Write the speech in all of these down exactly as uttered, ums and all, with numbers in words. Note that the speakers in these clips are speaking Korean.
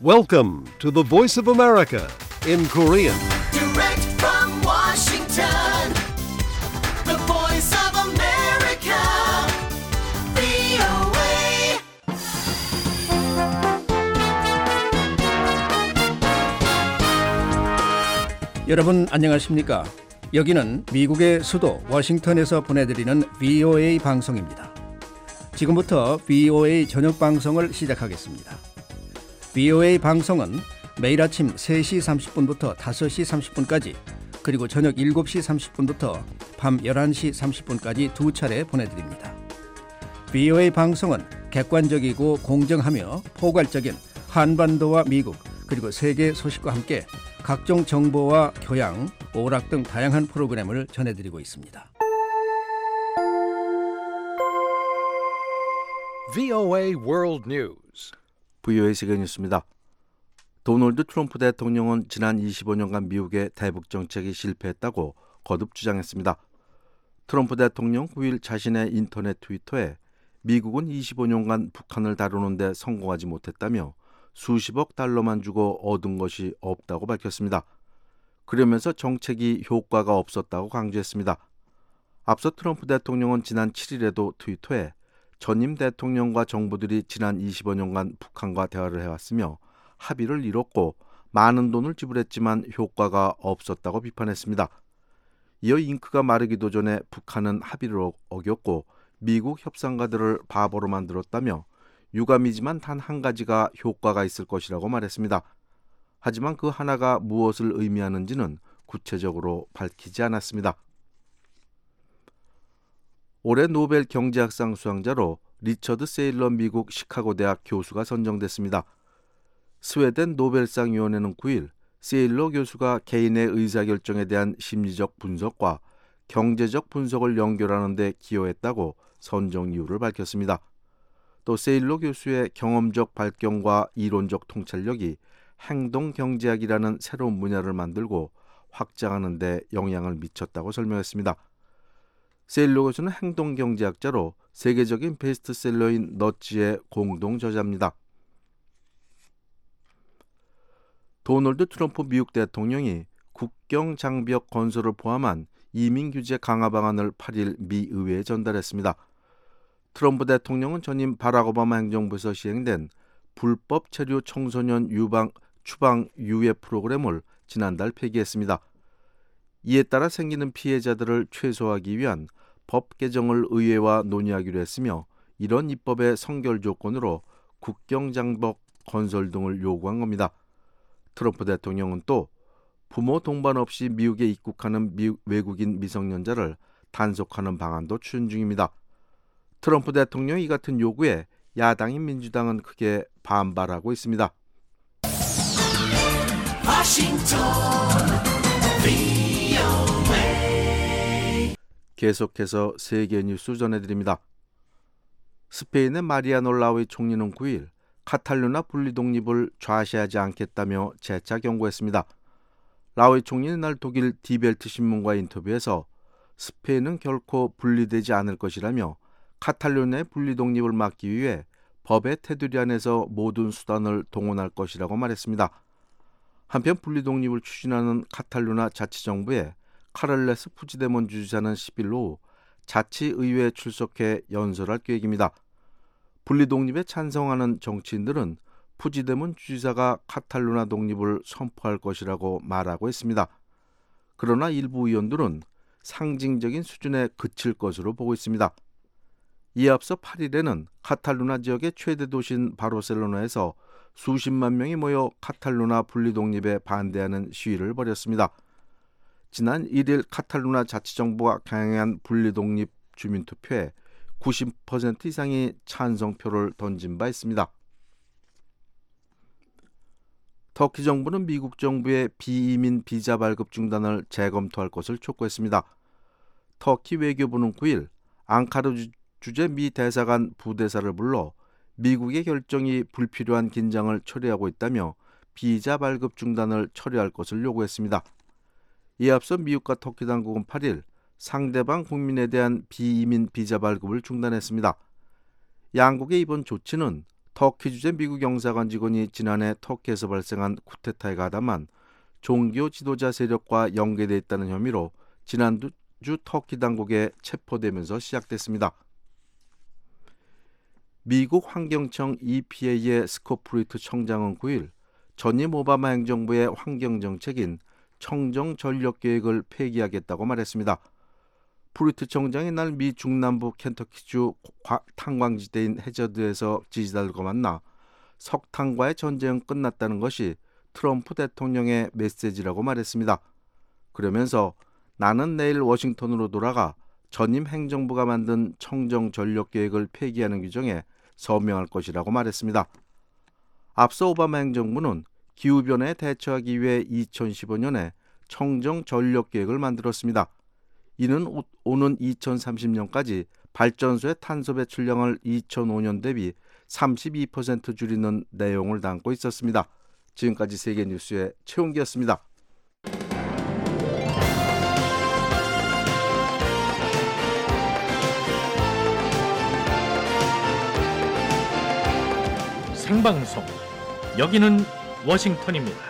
Welcome to the Voice of America in Korean. Direct from Washington, the voice of America, 브이오에이. 여러분 안녕하십니까? 여기는 미국의 수도 워싱턴에서 보내드리는 브이오에이 방송입니다. 지금부터 브이오에이 저녁 방송을 시작하겠습니다. 브이오에이 방송은 매일 아침 세 시 삼십 분부터 다섯 시 삼십 분까지 그리고 저녁 일곱 시 삼십 분부터 밤 열한 시 삼십 분까지 두 차례 보내드립니다. 브이오에이 방송은 객관적이고 공정하며 포괄적인 한반도와 미국 그리고 세계 소식과 함께 각종 정보와 교양, 오락 등 다양한 프로그램을 전해드리고 있습니다. 브이오에이 World News. 브이오에이 세계 뉴스입니다. 도널드 트럼프 대통령은 지난 이십오 년간 미국의 대북 정책이 실패했다고 거듭 주장했습니다. 트럼프 대통령 구 일 자신의 인터넷 트위터에 미국은 이십오 년간 북한을 다루는 데 성공하지 못했다며 수십억 달러만 주고 얻은 것이 없다고 밝혔습니다. 그러면서 정책이 효과가 없었다고 강조했습니다. 앞서 트럼프 대통령은 지난 칠 일에도 트위터에 전임 대통령과 정부들이 지난 이십오 년간 북한과 대화를 해왔으며 합의를 이뤘고 많은 돈을 지불했지만 효과가 없었다고 비판했습니다. 이어 잉크가 마르기도 전에 북한은 합의를 어겼고 미국 협상가들을 바보로 만들었다며 유감이지만 단 한 가지가 효과가 있을 것이라고 말했습니다. 하지만 그 하나가 무엇을 의미하는지는 구체적으로 밝히지 않았습니다. 올해 노벨 경제학상 수상자로 리처드 세일러 미국 시카고 대학 교수가 선정됐습니다. 스웨덴 노벨상위원회는 구 일 세일러 교수가 개인의 의사결정에 대한 심리적 분석과 경제적 분석을 연결하는 데 기여했다고 선정 이유를 밝혔습니다. 또 세일러 교수의 경험적 발견과 이론적 통찰력이 행동경제학이라는 새로운 분야를 만들고 확장하는 데 영향을 미쳤다고 설명했습니다. 세일러 교수는 행동경제학자로 세계적인 베스트셀러인 너츠의 공동 저자입니다. 도널드 트럼프 미국 대통령이 국경 장벽 건설을 포함한 이민 규제 강화 방안을 팔 일 미 의회에 전달했습니다. 트럼프 대통령은 전임 바락 오바마 행정부에서 시행된 불법 체류 청소년 유방, 추방 유예 프로그램을 지난달 폐기했습니다. 이에 따라 생기는 피해자들을 최소화하기 위한 법 개정을 의회와 논의하기로 했으며 이런 입법의 선결 조건으로 국경 장벽 건설 등을 요구한 겁니다. 트럼프 대통령은 또 부모 동반 없이 미국에 입국하는 미, 외국인 미성년자를 단속하는 방안도 추진 중입니다. 트럼프 대통령이 이 같은 요구에 야당인 민주당은 크게 반발하고 있습니다. 워싱턴, 브이오에이. 계속해서 세계 뉴스 전해드립니다. 스페인의 마리아노 라우이 총리는 구 일 카탈루나 분리 독립을 좌시하지 않겠다며 재차 경고했습니다. 라우이 총리는 날 독일 디벨트 신문과의 인터뷰에서 스페인은 결코 분리되지 않을 것이라며 카탈루냐의 분리 독립을 막기 위해 법의 테두리 안에서 모든 수단을 동원할 것이라고 말했습니다. 한편 분리 독립을 추진하는 카탈루나 자치정부의 카를레스 푸지데몬 주지사는 십 일 오후 자치의회에 출석해 연설할 계획입니다. 분리 독립에 찬성하는 정치인들은 푸지데몬 주지사가 카탈루나 독립을 선포할 것이라고 말하고 있습니다. 그러나 일부 의원들은 상징적인 수준에 그칠 것으로 보고 있습니다. 이에 앞서 팔 일에는 카탈루나 지역의 최대 도시인 바르셀로나에서 수십만 명이 모여 카탈루나 분리 독립에 반대하는 시위를 벌였습니다. 지난 일 일 카탈루나 자치정부가 강행한 분리 독립 주민투표에 구십 퍼센트 이상이 찬성표를 던진 바 있습니다. 터키 정부는 미국 정부의 비이민 비자 발급 중단을 재검토할 것을 촉구했습니다. 터키 외교부는 구 일 앙카르 주재 미 대사관 부대사를 불러 미국의 결정이 불필요한 긴장을 초래하고 있다며 비자 발급 중단을 철회할 것을 요구했습니다. 이에 앞서 미국과 터키 당국은 팔 일 상대방 국민에 대한 비이민 비자 발급을 중단했습니다. 양국의 이번 조치는 터키 주재 미국 영사관 직원이 지난해 터키에서 발생한 쿠데타에 가담한 종교 지도자 세력과 연계되어 있다는 혐의로 지난주 터키 당국에 체포되면서 시작됐습니다. 미국 환경청 이피에이의 스콧 프루이트 청장은 구일 전임 오바마 행정부의 환경정책인 청정전력계획을 폐기하겠다고 말했습니다. 프루이트 청장이 날 미 중남부 켄터키주 탄광지대인 해저드에서 지지자들과 만나 석탄과의 전쟁은 끝났다는 것이 트럼프 대통령의 메시지라고 말했습니다. 그러면서 나는 내일 워싱턴으로 돌아가 전임 행정부가 만든 청정전력계획을 폐기하는 규정에 서명할 것이라고 말했습니다. 앞서 오바마 행정부는 기후변화에 대처하기 위해 이천십오 년에 청정전력계획을 만들었습니다. 이는 오는 이천삼십 년까지 발전소의 탄소 배출량을 이천오 년 대비 삼십이 퍼센트 줄이는 내용을 담고 있었습니다. 지금까지 세계뉴스의 최홍기였습니다. 생방송 여기는 워싱턴입니다.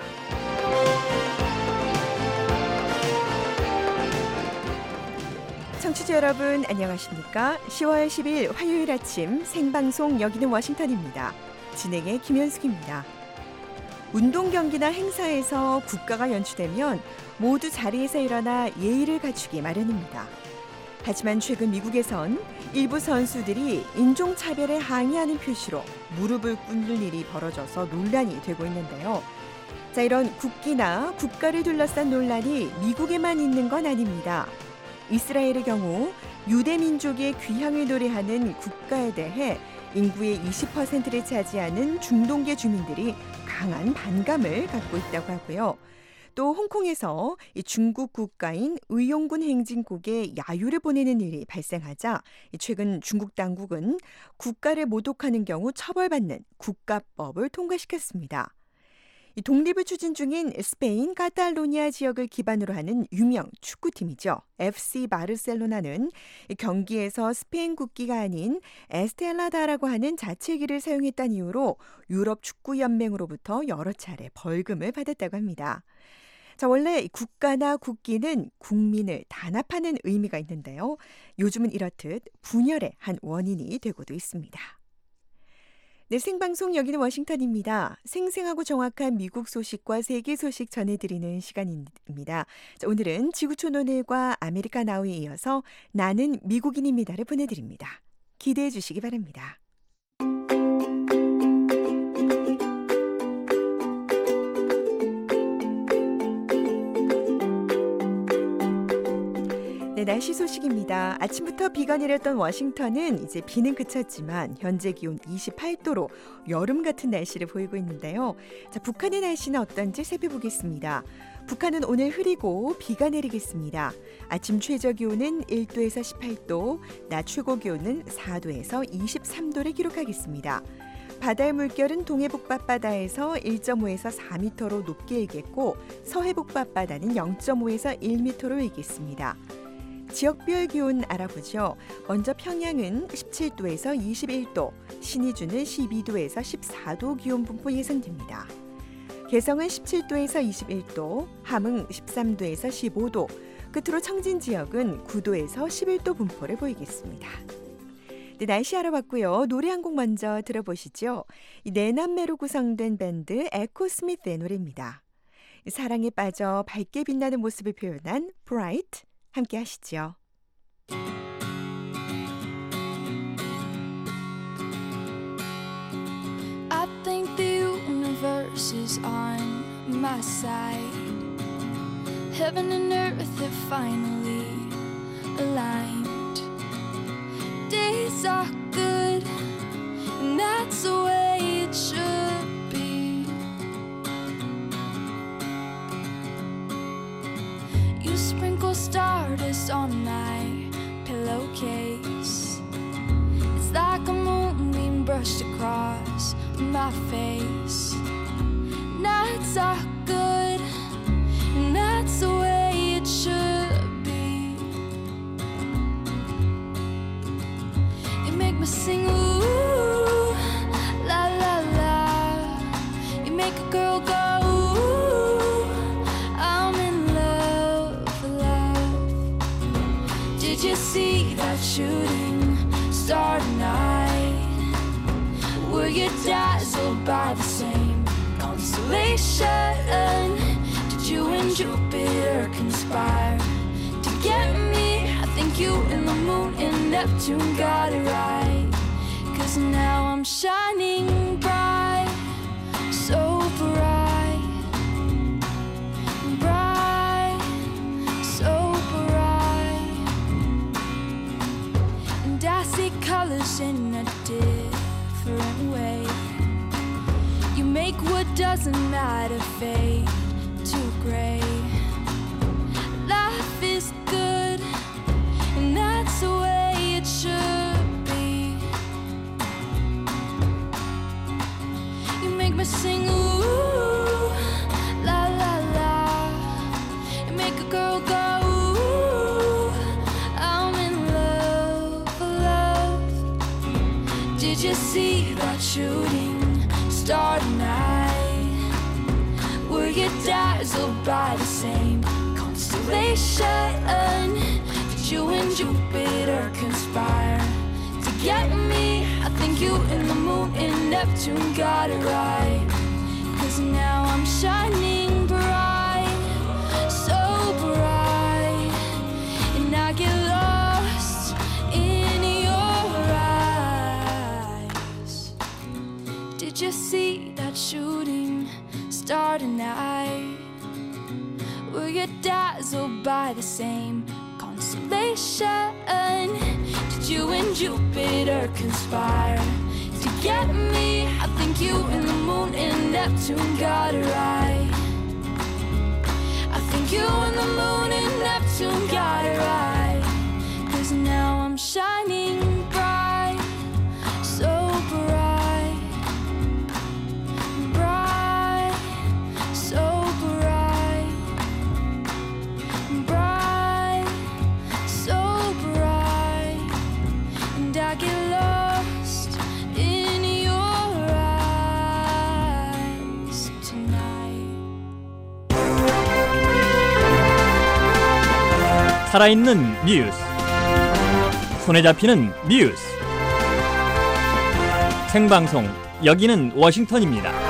청취자 여러분 안녕하십니까? 시월 십일 화요일 아침 생방송 여기는 워싱턴입니다. 진행의 김현숙입니다. 운동 경기나 행사에서 국가가 연주되면 모두 자리에서 일어나 예의를 갖추기 마련입니다. 하지만 최근 미국에선 일부 선수들이 인종차별에 항의하는 표시로 무릎을 꿇는 일이 벌어져서 논란이 되고 있는데요. 자, 이런 국기나 국가를 둘러싼 논란이 미국에만 있는 건 아닙니다. 이스라엘의 경우 유대 민족의 귀향을 노래하는 국가에 대해 인구의 이십 퍼센트를 차지하는 중동계 주민들이 강한 반감을 갖고 있다고 하고요. 또 홍콩에서 중국 국가인 의용군 행진곡에 야유를 보내는 일이 발생하자 최근 중국 당국은 국가를 모독하는 경우 처벌받는 국가법을 통과시켰습니다. 독립을 추진 중인 스페인 카탈로니아 지역을 기반으로 하는 유명 축구팀이죠. 에프씨 바르셀로나는 경기에서 스페인 국기가 아닌 에스텔라다라고 하는 자체기를 사용했다는 이유로 유럽 축구연맹으로부터 여러 차례 벌금을 받았다고 합니다. 자, 원래 국가나 국기는 국민을 단합하는 의미가 있는데요. 요즘은 이렇듯 분열의 한 원인이 되고도 있습니다. 네, 생방송 여기는 워싱턴입니다. 생생하고 정확한 미국 소식과 세계 소식 전해드리는 시간입니다. 자, 오늘은 지구촌 오늘과 아메리카 나우에 이어서 나는 미국인입니다를 보내드립니다. 기대해 주시기 바랍니다. 네, 날씨 소식입니다. 아침부터 비가 내렸던 워싱턴은 이제 비는 그쳤지만 현재 기온 이십팔 도로 여름 같은 날씨를 보이고 있는데요. 자, 북한의 날씨는 어떤지 살펴보겠습니다. 북한은 오늘 흐리고 비가 내리겠습니다. 아침 최저 기온은 일 도에서 십팔 도, 낮 최고 기온은 사 도에서 이십삼 도를 기록하겠습니다. 바다의 물결은 동해북바바다에서 일 점 오에서 사 미터로 높게 일겠고 서해북바바다는 영 점 오에서 일 미터로 일겠습니다. 지역별 기온 알아보죠. 먼저 평양은 십칠 도에서 이십일 도, 신의주는 십이 도에서 십사 도 기온 분포 예상됩니다. 개성은 십칠 도에서 이십일 도, 함흥 십삼 도에서 십오 도, 끝으로 청진 지역은 구 도에서 십일 도 분포를 보이겠습니다. 네, 날씨 알아봤고요. 노래 한 곡 먼저 들어보시죠. 내남매로 구성된 밴드 에코스미스의 노래입니다. 사랑에 빠져 밝게 빛나는 모습을 표현한 Bright, 함께 하시죠. I think the universe is on my side. Heaven and earth have finally aligned. Days are good, and that's the way it should be. You sprinkle stardust on my pillowcase. It's like a moonbeam brushed across my face. Nights are good, and that's the way it should be. You make me sing, ooh, la la. make a girl go, ooh, I'm in love, love. Did you see that shooting star tonight? Were you dazzled by the same constellation? Did you and Jupiter conspire to get me? I think you and the moon and Neptune got it right. Cause now I'm shining bright, so bright, bright, so bright. And I see colors in a different way. You make what doesn't matter fade to gray. Life is good, and that's the way it should be. You make me sing, ooh, la la la. You make a girl go, ooh, I'm in love, love. Did you see that shooting star tonight? Were you dazzled by the same constellation? Did you and Jupiter conspire to get me? I think you and the moon and Neptune got it right. Cause now I'm shining bright, so bright. And I get lost in your eyes. Did you see that shooting star tonight? Were you dazzled by the same constellation? Did you and Jupiter conspire to get me? I think you and the moon and Neptune got it right. I think you and the moon and Neptune got it right. Cause now I'm shining bright, so bright, bright, so bright, bright, so bright. And I get lost in your eyes tonight. 살아있는 뉴스, 손에 잡히는 뉴스, 생방송 여기는 워싱턴입니다.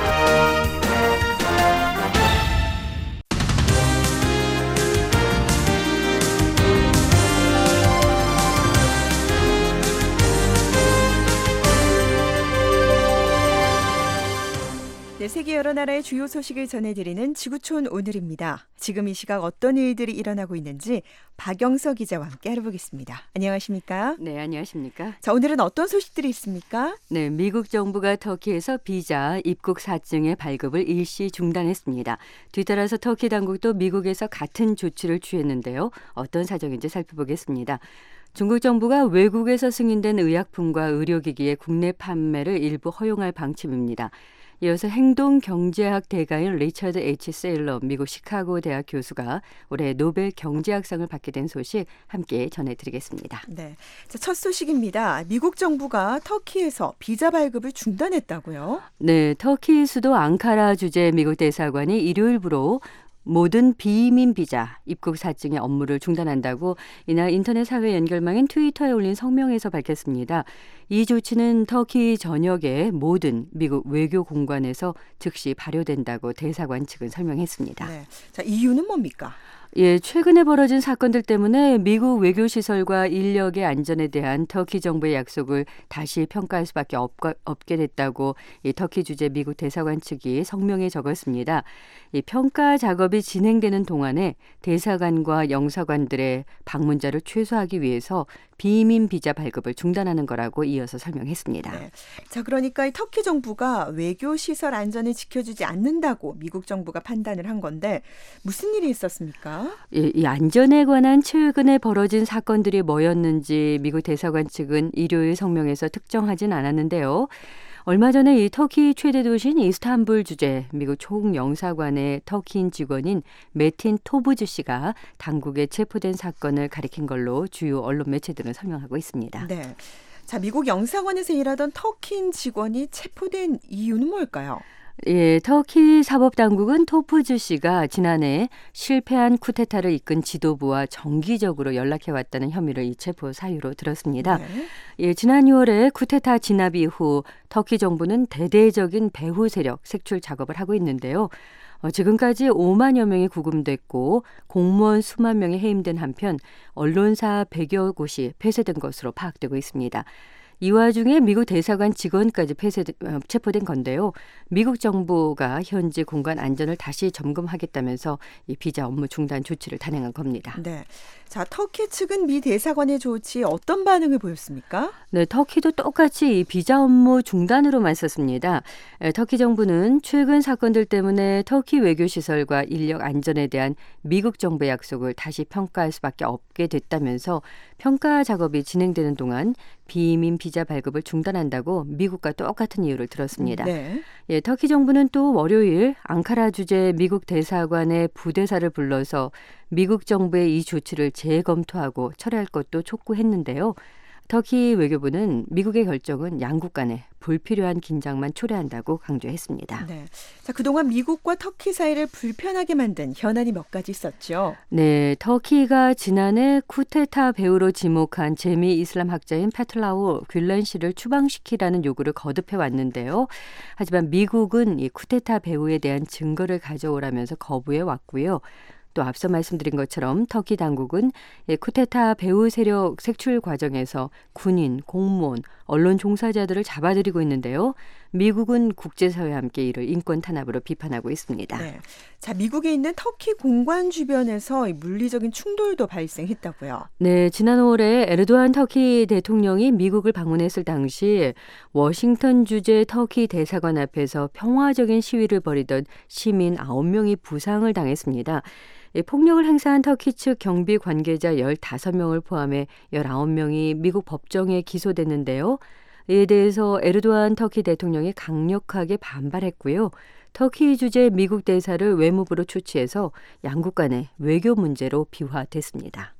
네, 세계 여러 나라의 주요 소식을 전해드리는 지구촌 오늘입니다. 지금 이 시각 어떤 일들이 일어나고 있는지 박영서 기자와 함께 알아보겠습니다. 안녕하십니까? 네, 안녕하십니까? 자, 오늘은 어떤 소식들이 있습니까? 네, 미국 정부가 터키에서 비자 입국 사증의 발급을 일시 중단했습니다. 뒤따라서 터키 당국도 미국에서 같은 조치를 취했는데요. 어떤 사정인지 살펴보겠습니다. 중국 정부가 외국에서 승인된 의약품과 의료기기의 국내 판매를 일부 허용할 방침입니다. 이어서 행동경제학 대가인 리처드 H. 세일러 미국 시카고 대학 교수가 올해 노벨 경제학상을 받게 된 소식 함께 전해드리겠습니다. 네, 자, 첫 소식입니다. 미국 정부가 터키에서 비자 발급을 중단했다고요? 네, 터키 수도 앙카라 주재 미국 대사관이 일요일부로 모든 비이민 비자 입국 사증의 업무를 중단한다고 이날 인터넷 사회 연결망인 트위터에 올린 성명에서 밝혔습니다. 이 조치는 터키 전역의 모든 미국 외교 공관에서 즉시 발효된다고 대사관 측은 설명했습니다. 네. 자, 이유는 뭡니까? 예, 최근에 벌어진 사건들 때문에 미국 외교시설과 인력의 안전에 대한 터키 정부의 약속을 다시 평가할 수밖에 없, 없게 됐다고 이 터키 주재 미국 대사관 측이 성명에 적었습니다. 이 평가 작업이 진행되는 동안에 대사관과 영사관들의 방문자를 최소화하기 위해서 비이민 비자 발급을 중단하는 거라고 이어서 설명했습니다. 네. 자, 그러니까 이 터키 정부가 외교시설 안전을 지켜주지 않는다고 미국 정부가 판단을 한 건데 무슨 일이 있었습니까? 이, 이 안전에 관한 최근에 벌어진 사건들이 뭐였는지 미국 대사관 측은 일요일 성명에서 특정하진 않았는데요. 얼마 전에 이 터키 최대 도시인 이스탄불 주재 미국 총영사관의 터키인 직원인 메틴 토부즈 씨가 당국에 체포된 사건을 가리킨 걸로 주요 언론 매체들은 설명하고 있습니다. 네. 자, 미국 영사관에서 일하던 터키인 직원이 체포된 이유는 뭘까요? 예, 터키 사법당국은 토푸즈 씨가 지난해 실패한 쿠데타를 이끈 지도부와 정기적으로 연락해왔다는 혐의를 이 체포 사유로 들었습니다. 네. 예, 지난 유월에 쿠데타 진압 이후 터키 정부는 대대적인 배후 세력 색출 작업을 하고 있는데요. 어, 지금까지 오만여 명이 구금됐고 공무원 수만 명이 해임된 한편 언론사 백여 곳이 폐쇄된 것으로 파악되고 있습니다. 이 와중에 미국 대사관 직원까지 폐쇄, 체포된 건데요. 미국 정부가 현지 공간 안전을 다시 점검하겠다면서 이 비자 업무 중단 조치를 단행한 겁니다. 네. 자, 터키 측은 미 대사관의 조치에 어떤 반응을 보였습니까? 네, 터키도 똑같이 이 비자 업무 중단으로만 썼습니다. 에, 터키 정부는 최근 사건들 때문에 터키 외교시설과 인력 안전에 대한 미국 정부의 약속을 다시 평가할 수밖에 없게 됐다면서 평가 작업이 진행되는 동안 비민 비자 발급을 중단한다고 미국과 똑같은 이유를 들었습니다. 네. 예, 터키 정부는 또 월요일 앙카라 주재 미국 대사관의 부대사를 불러서 미국 정부의 이 조치를 재검토하고 철회할 것도 촉구했는데요. 터키 외교부는 미국의 결정은 양국 간에 불필요한 긴장만 초래한다고 강조했습니다. 네. 자, 그동안 미국과 터키 사이를 불편하게 만든 현안이 몇 가지 있었죠. 네, 터키가 지난해 쿠데타 배후로 지목한 재미 이슬람 학자인 페툴라우 귤렌 씨를 추방시키라는 요구를 거듭해 왔는데요. 하지만 미국은 이 쿠데타 배후에 대한 증거를 가져오라면서 거부해 왔고요. 또 앞서 말씀드린 것처럼 터키 당국은 쿠데타 배후 세력 색출 과정에서 군인, 공무원, 언론 종사자들을 잡아들이고 있는데요. 미국은 국제사회와 함께 이를 인권 탄압으로 비판하고 있습니다. 네. 자, 미국에 있는 터키 공관 주변에서 이 물리적인 충돌도 발생했다고요. 네, 지난 오월에 에르도안 터키 대통령이 미국을 방문했을 당시 워싱턴 주재 터키 대사관 앞에서 평화적인 시위를 벌이던 시민 아홉 명이 부상을 당했습니다. 폭력을 행사한 터키 측 경비 관계자 열다섯 명을 포함해 열아홉 명이 미국 법정에 기소됐는데요. 이에 대해서 에르도안 터키 대통령이 강력하게 반발했고요. 터키 주재 미국 대사를 외무부로 초치해서 양국 간의 외교 문제로 비화됐습니다.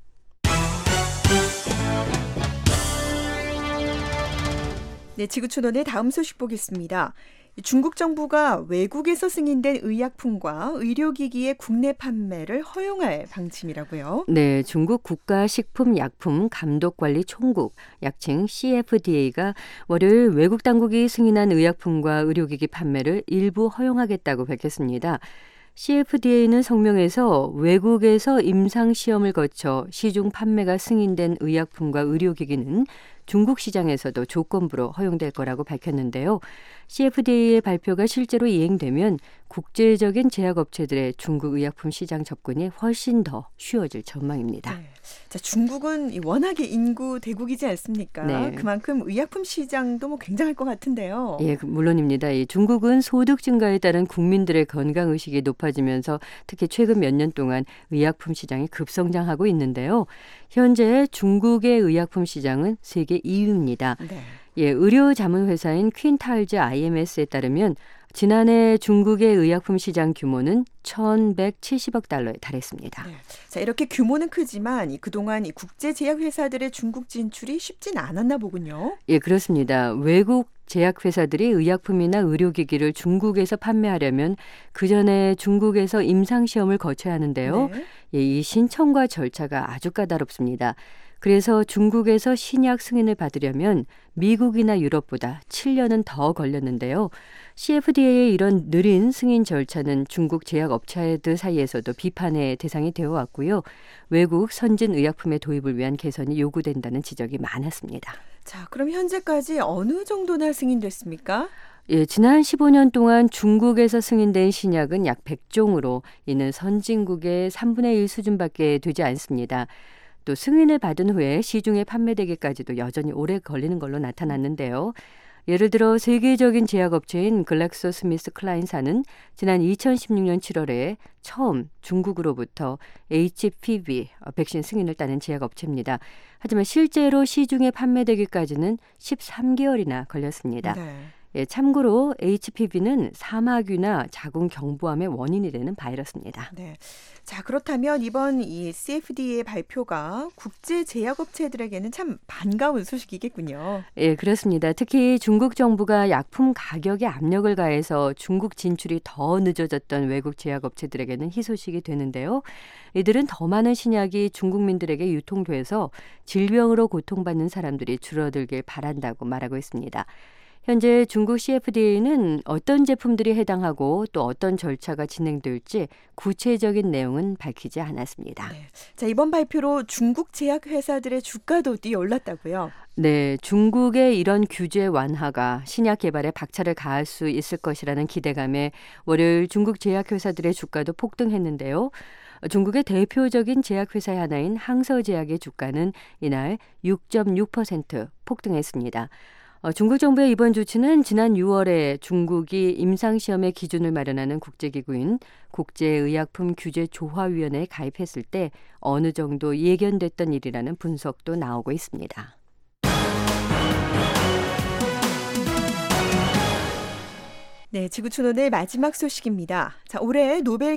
네, 지구촌원의 다음 소식 보겠습니다. 중국 정부가 외국에서 승인된 의약품과 의료기기의 국내 판매를 허용할 방침이라고요. 네, 중국 국가식품약품감독관리총국, 약칭 씨에프디에이가 월요일 외국 당국이 승인한 의약품과 의료기기 판매를 일부 허용하겠다고 밝혔습니다. 씨에프디에이는 성명에서 외국에서 임상시험을 거쳐 시중 판매가 승인된 의약품과 의료기기는 중국 시장에서도 조건부로 허용될 거라고 밝혔는데요. 씨에프디에이의 발표가 실제로 이행되면 국제적인 제약업체들의 중국 의약품 시장 접근이 훨씬 더 쉬워질 전망입니다. 네. 자, 중국은 워낙에 인구 대국이지 않습니까? 네. 그만큼 의약품 시장도 뭐 굉장할 것 같은데요. 예, 물론입니다. 이 중국은 소득 증가에 따른 국민들의 건강 의식이 높아지면서 특히 최근 몇 년 동안 의약품 시장이 급성장하고 있는데요. 현재 중국의 의약품 시장은 세계 이 위입니다. 네. 예, 의료 자문 회사인 퀸탈즈 아이엠에스에 따르면 지난해 중국의 의약품 시장 규모는 천백칠십억 달러에 달했습니다. 네. 자, 이렇게 규모는 크지만 이 그동안 이 국제 제약 회사들의 중국 진출이 쉽진 않았나 보군요. 예, 그렇습니다. 외국 제약 회사들이 의약품이나 의료기기를 중국에서 판매하려면 그 전에 중국에서 임상 시험을 거쳐야 하는데요. 네. 예, 이 신청과 절차가 아주 까다롭습니다. 그래서 중국에서 신약 승인을 받으려면 미국이나 유럽보다 칠 년은 더 걸렸는데요. 씨에프디에이의 이런 느린 승인 절차는 중국 제약업체들 사이에서도 비판의 대상이 되어 왔고요. 외국 선진 의약품의 도입을 위한 개선이 요구된다는 지적이 많았습니다. 자, 그럼 현재까지 어느 정도나 승인됐습니까? 예, 지난 십오 년 동안 중국에서 승인된 신약은 약 백 종으로 이는 선진국의 삼분의 일 수준밖에 되지 않습니다. 또 승인을 받은 후에 시중에 판매되기까지도 여전히 오래 걸리는 걸로 나타났는데요. 예를 들어 세계적인 제약업체인 글렉소스미스클라인사는 지난 이천십육 년 칠월에 처음 중국으로부터 에이치피브이 백신 승인을 따낸 제약업체입니다. 하지만 실제로 시중에 판매되기까지는 십삼 개월이나 걸렸습니다. 네. 예, 참고로 에이치피브이는 사마귀나 자궁 경부암의 원인이 되는 바이러스입니다. 네. 자, 그렇다면 이번 이 씨에프디에이 발표가 국제 제약업체들에게는 참 반가운 소식이겠군요. 예, 그렇습니다. 특히 중국 정부가 약품 가격에 압력을 가해서 중국 진출이 더 늦어졌던 외국 제약업체들에게는 희소식이 되는데요. 이들은 더 많은 신약이 중국민들에게 유통돼서 질병으로 고통받는 사람들이 줄어들길 바란다고 말하고 있습니다. 현재 중국 씨에프디에이는 어떤 제품들이 해당하고 또 어떤 절차가 진행될지 구체적인 내용은 밝히지 않았습니다. 네. 자, 이번 발표로 중국 제약회사들의 주가도 뛰어올랐다고요? 네, 중국의 이런 규제 완화가 신약 개발에 박차를 가할 수 있을 것이라는 기대감에 월요일 중국 제약회사들의 주가도 폭등했는데요. 중국의 대표적인 제약회사의 하나인 항서제약의 주가는 이날 육 점 육 퍼센트 폭등했습니다. 어, 중국 정부의 이번 조치는 지난 유월에 중국이 임상시험의 기준을 마련하는 국제기구인 국제의약품규제조화위원회에 가입했을 때 어느 정도 예견됐던 일이라는 분석도 나오고 있습니다. 네, 지구촌 오늘 마지막 소식입니다. 자, 올해 노벨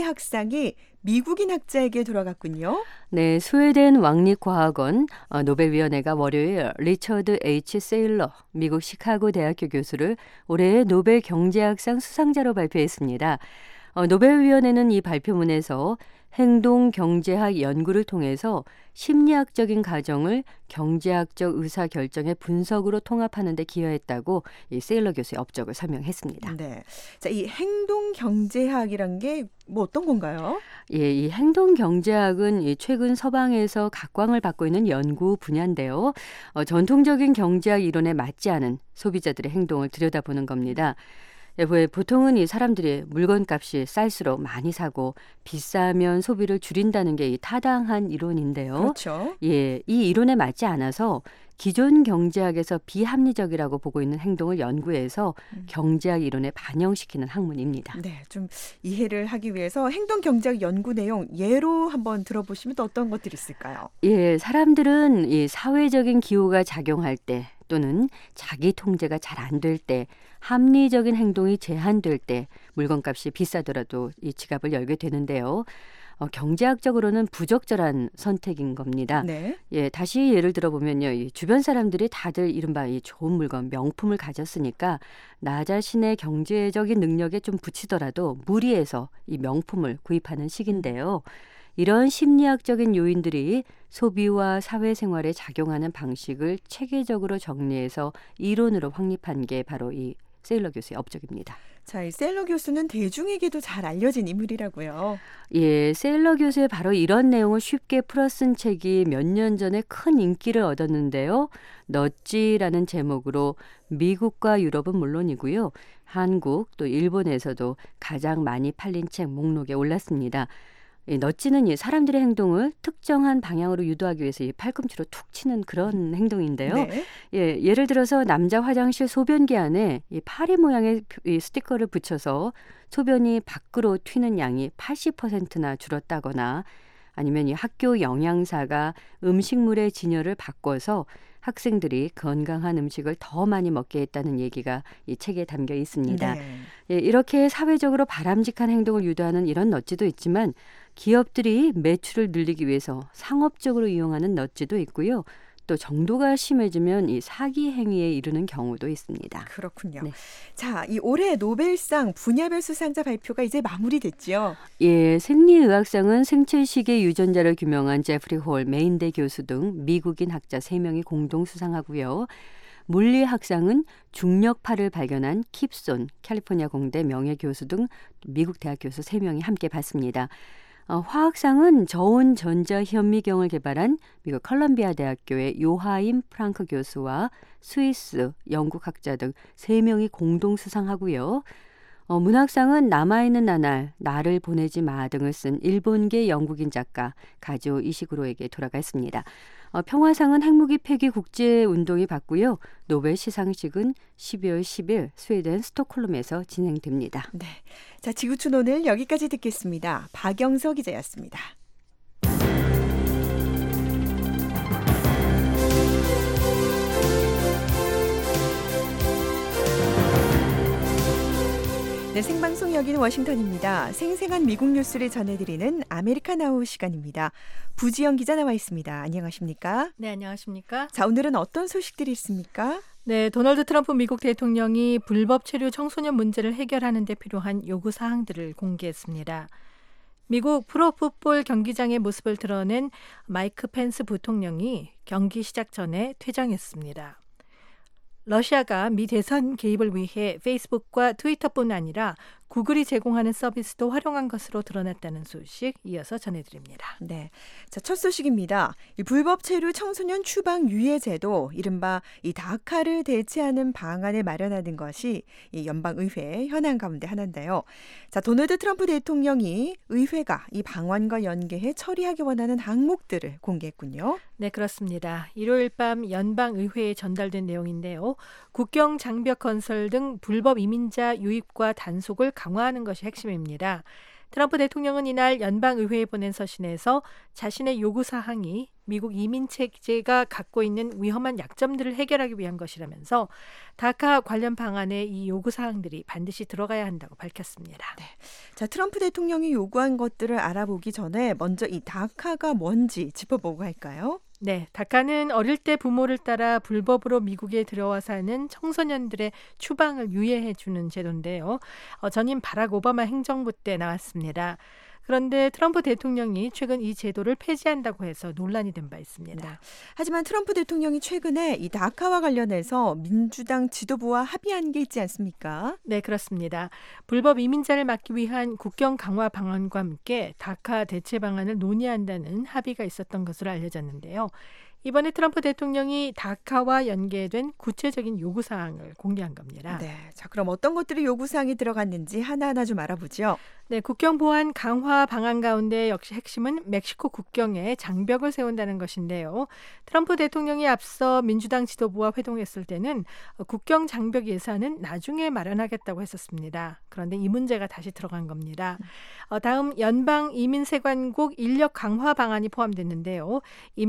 경제학상이 미국인 학자에게 돌아갔군요. 네, 스웨덴 왕립과학원 어, 노벨위원회가 월요일 리처드 H. 세일러 미국 시카고 대학교 교수를 올해의 노벨 경제학상 수상자로 발표했습니다. 어, 노벨위원회는 이 발표문에서 행동 경제학 연구를 통해서 심리학적인 가정을 경제학적 의사결정의 분석으로 통합하는 데 기여했다고 이 세일러 교수의 업적을 설명했습니다. 네. 자, 이 행동 경제학이란 게 뭐 어떤 건가요? 예, 이 행동 경제학은 이 최근 서방에서 각광을 받고 있는 연구 분야인데요. 어, 전통적인 경제학 이론에 맞지 않은 소비자들의 행동을 들여다보는 겁니다. 예, 보통은 이 사람들이 물건값이 쌀수록 많이 사고 비싸면 소비를 줄인다는 게 이 타당한 이론인데요. 그렇죠. 예, 이 이론에 맞지 않아서 기존 경제학에서 비합리적이라고 보고 있는 행동을 연구해서 음. 경제학 이론에 반영시키는 학문입니다. 네, 좀 이해를 하기 위해서 행동 경제학 연구 내용 예로 한번 들어보시면 또 어떤 것들이 있을까요? 예, 사람들은 이 사회적인 기호가 작용할 때 또는 자기 통제가 잘 안 될 때, 합리적인 행동이 제한될 때 물건값이 비싸더라도 이 지갑을 열게 되는데요. 어, 경제학적으로는 부적절한 선택인 겁니다. 네. 예, 다시 예를 들어보면요, 이 주변 사람들이 다들 이른바 이 좋은 물건, 명품을 가졌으니까 나 자신의 경제적인 능력에 좀 붙이더라도 무리해서 이 명품을 구입하는 시기인데요. 이런 심리학적인 요인들이 소비와 사회생활에 작용하는 방식을 체계적으로 정리해서 이론으로 확립한 게 바로 이 세일러 교수의 업적입니다. 자, 이 세일러 교수는 대중에게도 잘 알려진 인물이라고요. 예, 세일러 교수의 바로 이런 내용을 쉽게 풀어쓴 책이 몇 년 전에 큰 인기를 얻었는데요. 넛지라는 제목으로 미국과 유럽은 물론이고요. 한국 또 일본에서도 가장 많이 팔린 책 목록에 올랐습니다. 이 넛지는 이 사람들의 행동을 특정한 방향으로 유도하기 위해서 이 팔꿈치로 툭 치는 그런 행동인데요. 네. 예, 예를 들어서 남자 화장실 소변기 안에 이 파리 모양의 이 스티커를 붙여서 소변이 밖으로 튀는 양이 팔십 퍼센트나 줄었다거나 아니면 이 학교 영양사가 음식물의 진열을 바꿔서 학생들이 건강한 음식을 더 많이 먹게 했다는 얘기가 이 책에 담겨 있습니다. 네. 예, 이렇게 사회적으로 바람직한 행동을 유도하는 이런 넛지도 있지만 기업들이 매출을 늘리기 위해서 상업적으로 이용하는 넛지도 있고요. 또 정도가 심해지면 이 사기 행위에 이르는 경우도 있습니다. 그렇군요. 네. 자, 이 올해 노벨상 분야별 수상자 발표가 이제 마무리됐죠. 예, 생리의학상은 생체시계 유전자를 규명한 제프리 홀 메인대 교수 등 미국인 학자 세 명이 공동 수상하고요. 물리학상은 중력파를 발견한 킵손 캘리포니아 공대 명예교수 등 미국 대학 교수 세 명이 함께 받습니다. 어, 화학상은 저온 전자 현미경을 개발한 미국 컬럼비아 대학교의 요하임 프랑크 교수와 스위스, 영국 학자 등 세 명이 공동 수상하고요. 어, 문학상은 남아있는 나날, 나를 보내지 마 등을 쓴 일본계 영국인 작가 가조 이시구로에게 돌아갔습니다. 어, 평화상은 핵무기 폐기 국제운동이 받고요. 노벨 시상식은 십이월 십일 스웨덴 스톡홀름에서 진행됩니다. 네. 자, 지구촌 오늘 여기까지 듣겠습니다. 박영서 기자였습니다. 네, 생방송 여기는 워싱턴입니다. 생생한 미국 뉴스를 전해드리는 아메리카나우 시간입니다. 부지영 기자 나와 있습니다. 안녕하십니까? 네, 안녕하십니까? 자, 오늘은 어떤 소식들이 있습니까? 네, 도널드 트럼프 미국 대통령이 불법 체류 청소년 문제를 해결하는 데 필요한 요구 사항들을 공개했습니다. 미국 프로풋볼 경기장의 모습을 드러낸 마이크 펜스 부통령이 경기 시작 전에 퇴장했습니다. 러시아가 미 대선 개입을 위해 페이스북과 트위터뿐 아니라 구글이 제공하는 서비스도 활용한 것으로 드러났다는 소식 이어서 전해드립니다. 네, 자, 첫 소식입니다. 이 불법 체류 청소년 추방 유예 제도, 이른바 이 다카를 대체하는 방안을 마련하는 것이 이 연방의회 현안 가운데 하나인데요. 자, 도널드 트럼프 대통령이 의회가 이 방안과 연계해 처리하기 원하는 항목들을 공개했군요. 네, 그렇습니다. 일요일 밤 연방의회에 전달된 내용인데요. 국경 장벽 건설 등 불법 이민자 유입과 단속을 강화하는 것이 핵심입니다. 트럼프 대통령은 이날 연방의회에 보낸 서신에서 자신의 요구사항이 미국 이민체제가 갖고 있는 위험한 약점들을 해결하기 위한 것이라면서 다카 관련 방안에 이 요구사항들이 반드시 들어가야 한다고 밝혔습니다. 네. 자, 트럼프 대통령이 요구한 것들을 알아보기 전에 먼저 이 다카가 뭔지 짚어보고 할까요? 네, 다카는 어릴 때 부모를 따라 불법으로 미국에 들어와 사는 청소년들의 추방을 유예해주는 제도인데요. 어, 전임 바락 오바마 행정부 때 나왔습니다. 그런데 트럼프 대통령이 최근 이 제도를 폐지한다고 해서 논란이 된 바 있습니다. 네. 하지만 트럼프 대통령이 최근에 이 다카와 관련해서 민주당 지도부와 합의한 게 있지 않습니까? 네, 그렇습니다. 불법 이민자를 막기 위한 국경 강화 방안과 함께 다카 대체 방안을 논의한다는 합의가 있었던 것으로 알려졌는데요. 이번에 트럼프 대통령이 다카와 연계된 구체적인 요구사항을 공개한 겁니다. 네, 자, 그럼 어떤 것들이 요구사항이 들어갔는지 하나하나 좀 알아보죠. 네, 국경 보안 강화 방안 가운데 역시 핵심은 멕시코 국경에 장벽을 세운다는 것인데요. 트럼프 대통령이 앞서 민주당 지도부와 회동했을 때는 국경 장벽 예산은 나중에 마련하겠다고 했었습니다. 그런데 이 문제가 다시 들어간 겁니다. 어, 다음 연방 이민세관국 인력 강화 방안이 포함됐는데요.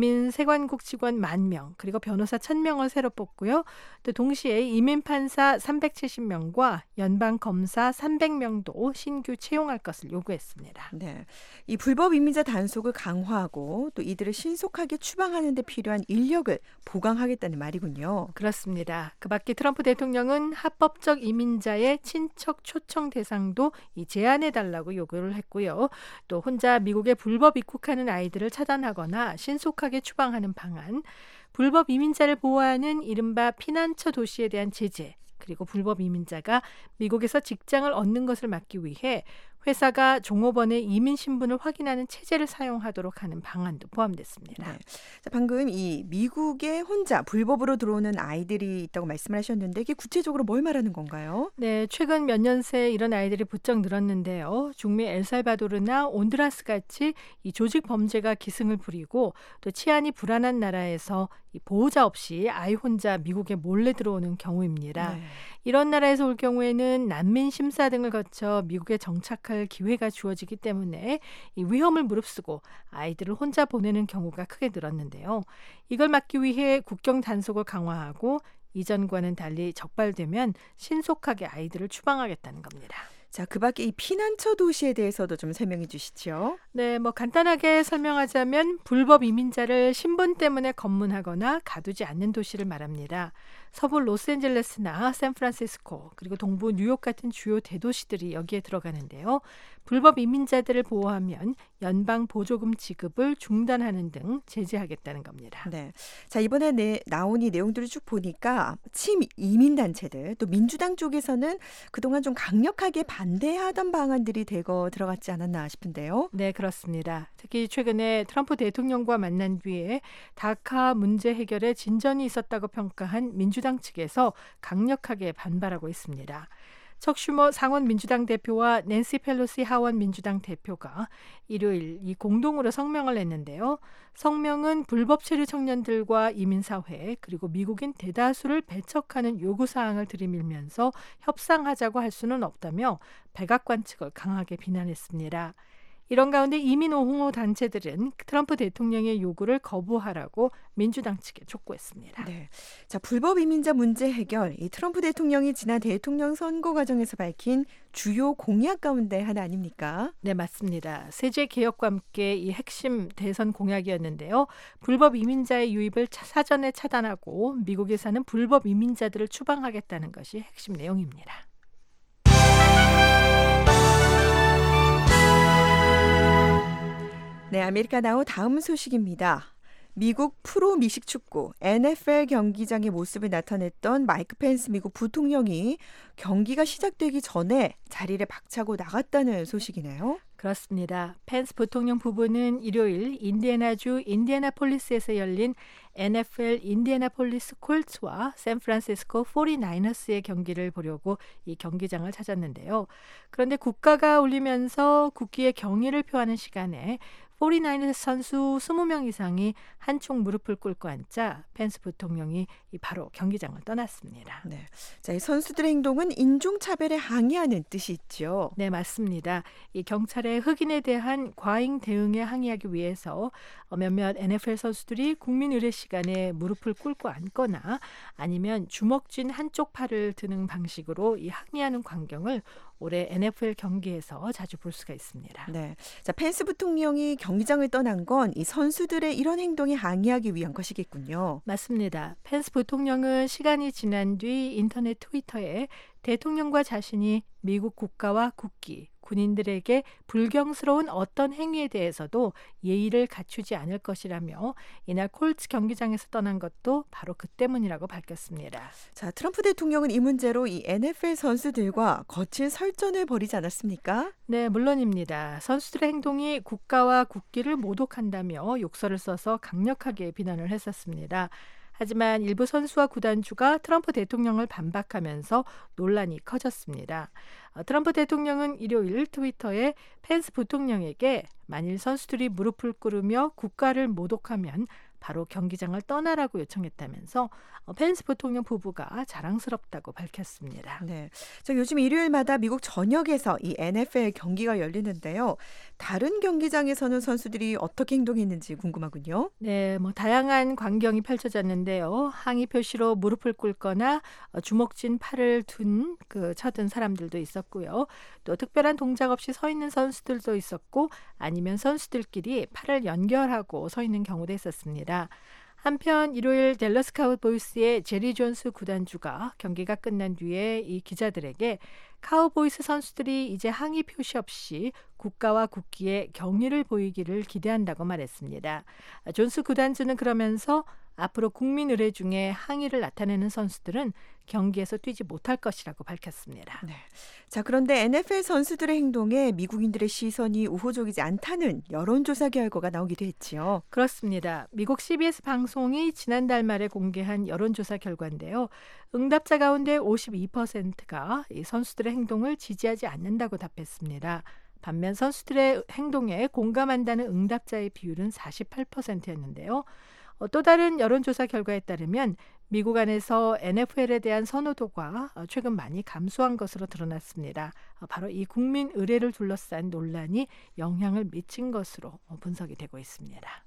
이민세관국 직원 만 명, 그리고 변호사 천 명을 새로 뽑고요. 또 동시에 이민판사 삼백칠십 명과 연방검사 삼백 명도 신규 채용할 것을 요구했습니다. 네, 이 불법 이민자 단속을 강화하고 또 이들을 신속하게 추방하는 데 필요한 인력을 보강하겠다는 말이군요. 그렇습니다. 그 밖에 트럼프 대통령은 합법적 이민자의 친척 초청 대상도 이 제한해달라고 요구를 했고요. 또 혼자 미국에 불법 입국하는 아이들을 차단하거나 신속하게 추방하는 방안, 불법 이민자를 보호하는 이른바 피난처 도시에 대한 제재, 그리고 불법 이민자가 미국에서 직장을 얻는 것을 막기 위해 회사가 종업원의 이민 신분을 확인하는 체제를 사용하도록 하는 방안도 포함됐습니다. 네. 자, 방금 이 미국에 혼자 불법으로 들어오는 아이들이 있다고 말씀을 하셨는데 이게 구체적으로 뭘 말하는 건가요? 네, 최근 몇 년 새 이런 아이들이 부쩍 늘었는데요. 중미 엘살바도르나 온두라스 같이 이 조직 범죄가 기승을 부리고 또 치안이 불안한 나라에서 이 보호자 없이 아이 혼자 미국에 몰래 들어오는 경우입니다. 네. 이런 나라에서 올 경우에는 난민 심사 등을 거쳐 미국에 정착할 기회가 주어지기 때문에 이 위험을 무릅쓰고 아이들을 혼자 보내는 경우가 크게 늘었는데요. 이걸 막기 위해 국경 단속을 강화하고 이전과는 달리 적발되면 신속하게 아이들을 추방하겠다는 겁니다. 자, 그 밖에 이 피난처 도시에 대해서도 좀 설명해 주시죠. 네, 뭐 간단하게 설명하자면 불법 이민자를 신분 때문에 검문하거나 가두지 않는 도시를 말합니다. 서부 로스앤젤레스나 샌프란시스코, 그리고 동부 뉴욕 같은 주요 대도시들이 여기에 들어가는데요. 불법 이민자들을 보호하면 연방 보조금 지급을 중단하는 등 제재하겠다는 겁니다. 네. 자, 이번에 내, 나온 이 내용들을 쭉 보니까 친 이민 단체들, 또 민주당 쪽에서는 그동안 좀 강력하게 반대하던 방안들이 대거 들어갔지 않았나 싶은데요. 네, 그렇습니다. 특히 최근에 트럼프 대통령과 만난 뒤에 다카 문제 해결에 진전이 있었다고 평가한 민주당 측에서 강력하게 반발하고 있습니다. 척 슈머 상원 민주당 대표와 낸시 펠로시 하원 민주당 대표가 일요일 이 공동으로 성명을 냈는데요. 성명은 불법 체류 청년들과 이민사회 그리고 미국인 대다수를 배척하는 요구사항을 들이밀면서 협상하자고 할 수는 없다며 백악관 측을 강하게 비난했습니다. 이런 가운데 이민 옹호 단체들은 트럼프 대통령의 요구를 거부하라고 민주당 측에 촉구했습니다. 네. 자, 불법 이민자 문제 해결. 이 트럼프 대통령이 지난 대통령 선거 과정에서 밝힌 주요 공약 가운데 하나 아닙니까? 네, 맞습니다. 세제 개혁과 함께 이 핵심 대선 공약이었는데요. 불법 이민자의 유입을 차- 사전에 차단하고 미국에 사는 불법 이민자들을 추방하겠다는 것이 핵심 내용입니다. 네, 아메리카 나우 다음 소식입니다. 미국 프로 미식축구 엔에프엘 경기장의 모습을 나타냈던 마이크 펜스 미국 부통령이 경기가 시작되기 전에 자리를 박차고 나갔다는 소식이네요. 그렇습니다. 펜스 부통령 부부는 일요일 인디애나주 인디애나폴리스에서 열린 엔에프엘 인디애나폴리스 콜츠와 샌프란시스코 포티나이너스의 경기를 보려고 이 경기장을 찾았는데요. 그런데 국가가 울리면서 국기의 경의를 표하는 시간에 포티나이너스 선수 이십 명 이상이 한쪽 무릎을 꿇고 앉자 펜스 부통령이 바로 경기장을 떠났습니다. 네. 자, 이 선수들의 행동은 인종차별에 항의하는 뜻이 있죠. 네, 맞습니다. 이 경찰의 흑인에 대한 과잉 대응에 항의하기 위해서 몇몇 엔에프엘 선수들이 국민 의례 시간에 무릎을 꿇고 앉거나 아니면 주먹 쥔 한쪽 팔을 드는 방식으로 이 항의하는 광경을 올해 엔에프엘 경기에서 자주 볼 수가 있습니다. 네. 자, 펜스 부통령이 경기장을 떠난 건 이 선수들의 이런 행동에 항의하기 위한 것이겠군요. 맞습니다. 펜스 부통령은 시간이 지난 뒤 인터넷 트위터에 대통령과 자신이 미국 국가와 국기, 군인들에게 불경스러운 어떤 행위에 대해서도 예의를 갖추지 않을 것이라며 이날 콜츠 경기장에서 떠난 것도 바로 그 때문이라고 밝혔습니다. 자, 트럼프 대통령은 이 문제로 이 엔에프엘 선수들과 거친 설전을 벌이지 않았습니까? 네, 물론입니다. 선수들의 행동이 국가와 국기를 모독한다며 욕설을 써서 강력하게 비난을 했었습니다. 하지만 일부 선수와 구단주가 트럼프 대통령을 반박하면서 논란이 커졌습니다. 트럼프 대통령은 일요일 트위터에 펜스 부통령에게 만일 선수들이 무릎을 꿇으며 국가를 모독하면 바로 경기장을 떠나라고 요청했다면서 펜스 부통령 부부가 자랑스럽다고 밝혔습니다. 네, 자, 요즘 일요일마다 미국 전역에서 이 엔에프엘 경기가 열리는데요. 다른 경기장에서는 선수들이 어떻게 행동했는지 궁금하군요. 네, 뭐 다양한 광경이 펼쳐졌는데요. 항의 표시로 무릎을 꿇거나 주먹 쥔 팔을 둔 그 쳐든 사람들도 있었고요. 또 특별한 동작 없이 서 있는 선수들도 있었고 아니면 선수들끼리 팔을 연결하고 서 있는 경우도 있었습니다. 한편 일요일 댈러스 카우보이스의 제리 존스 구단주가 경기가 끝난 뒤에 이 기자들에게 카우보이스 선수들이 이제 항의 표시 없이 국가와 국기에 경의를 보이기를 기대한다고 말했습니다. 존스 구단주는 그러면서 앞으로 국민 의례 중에 항의를 나타내는 선수들은 경기에서 뛰지 못할 것이라고 밝혔습니다. 네. 자, 그런데 엔에프엘 선수들의 행동에 미국인들의 시선이 우호적이지 않다는 여론조사 결과가 나오기도 했지요. 그렇습니다. 미국 씨비에스 방송이 지난달 말에 공개한 여론조사 결과인데요. 응답자 가운데 오십이 퍼센트가 이 선수들의 행동을 지지하지 않는다고 답했습니다. 반면 선수들의 행동에 공감한다는 응답자의 비율은 사십팔 퍼센트였는데요. 어, 또 다른 여론조사 결과에 따르면 미국 안에서 엔에프엘에 대한 선호도가 어, 최근 많이 감소한 것으로 드러났습니다. 어, 바로 이 국민 의례를 둘러싼 논란이 영향을 미친 것으로 어, 분석이 되고 있습니다.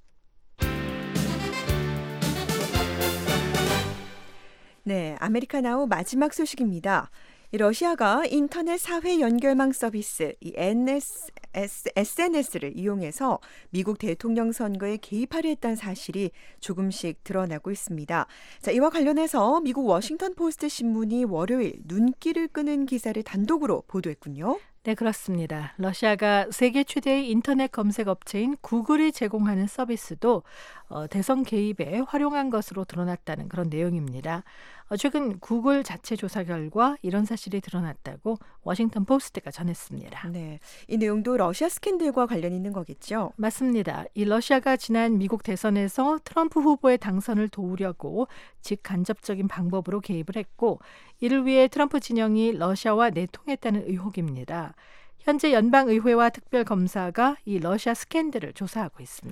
네, 아메리카 나우 마지막 소식입니다. 이 러시아가 인터넷 사회 연결망 서비스 이 에스엔에스를 이용해서 미국 대통령 선거에 개입하려 했다는 사실이 조금씩 드러나고 있습니다. 자, 이와 관련해서 미국 워싱턴 포스트 신문이 월요일 눈길을 끄는 기사를 단독으로 보도했군요. 네, 그렇습니다. 러시아가 세계 최대의 인터넷 검색 업체인 구글이 제공하는 서비스도 어, 대선 개입에 활용한 것으로 드러났다는 그런 내용입니다. 어, 최근 구글 자체 조사 결과 이런 사실이 드러났다고 워싱턴 포스트가 전했습니다. 네, 이 내용도 러시아 스캔들과 관련이 있는 거겠죠? 맞습니다. 이 러시아가 지난 미국 대선에서 트럼프 후보의 당선을 도우려고 직간접적인 방법으로 개입을 했고 이를 위해 트럼프 진영이 러시아와 내통했다는 의혹입니다. 현재 연방의회와 특별검사가 이 러시아 스캔들을 조사하고 있습니다.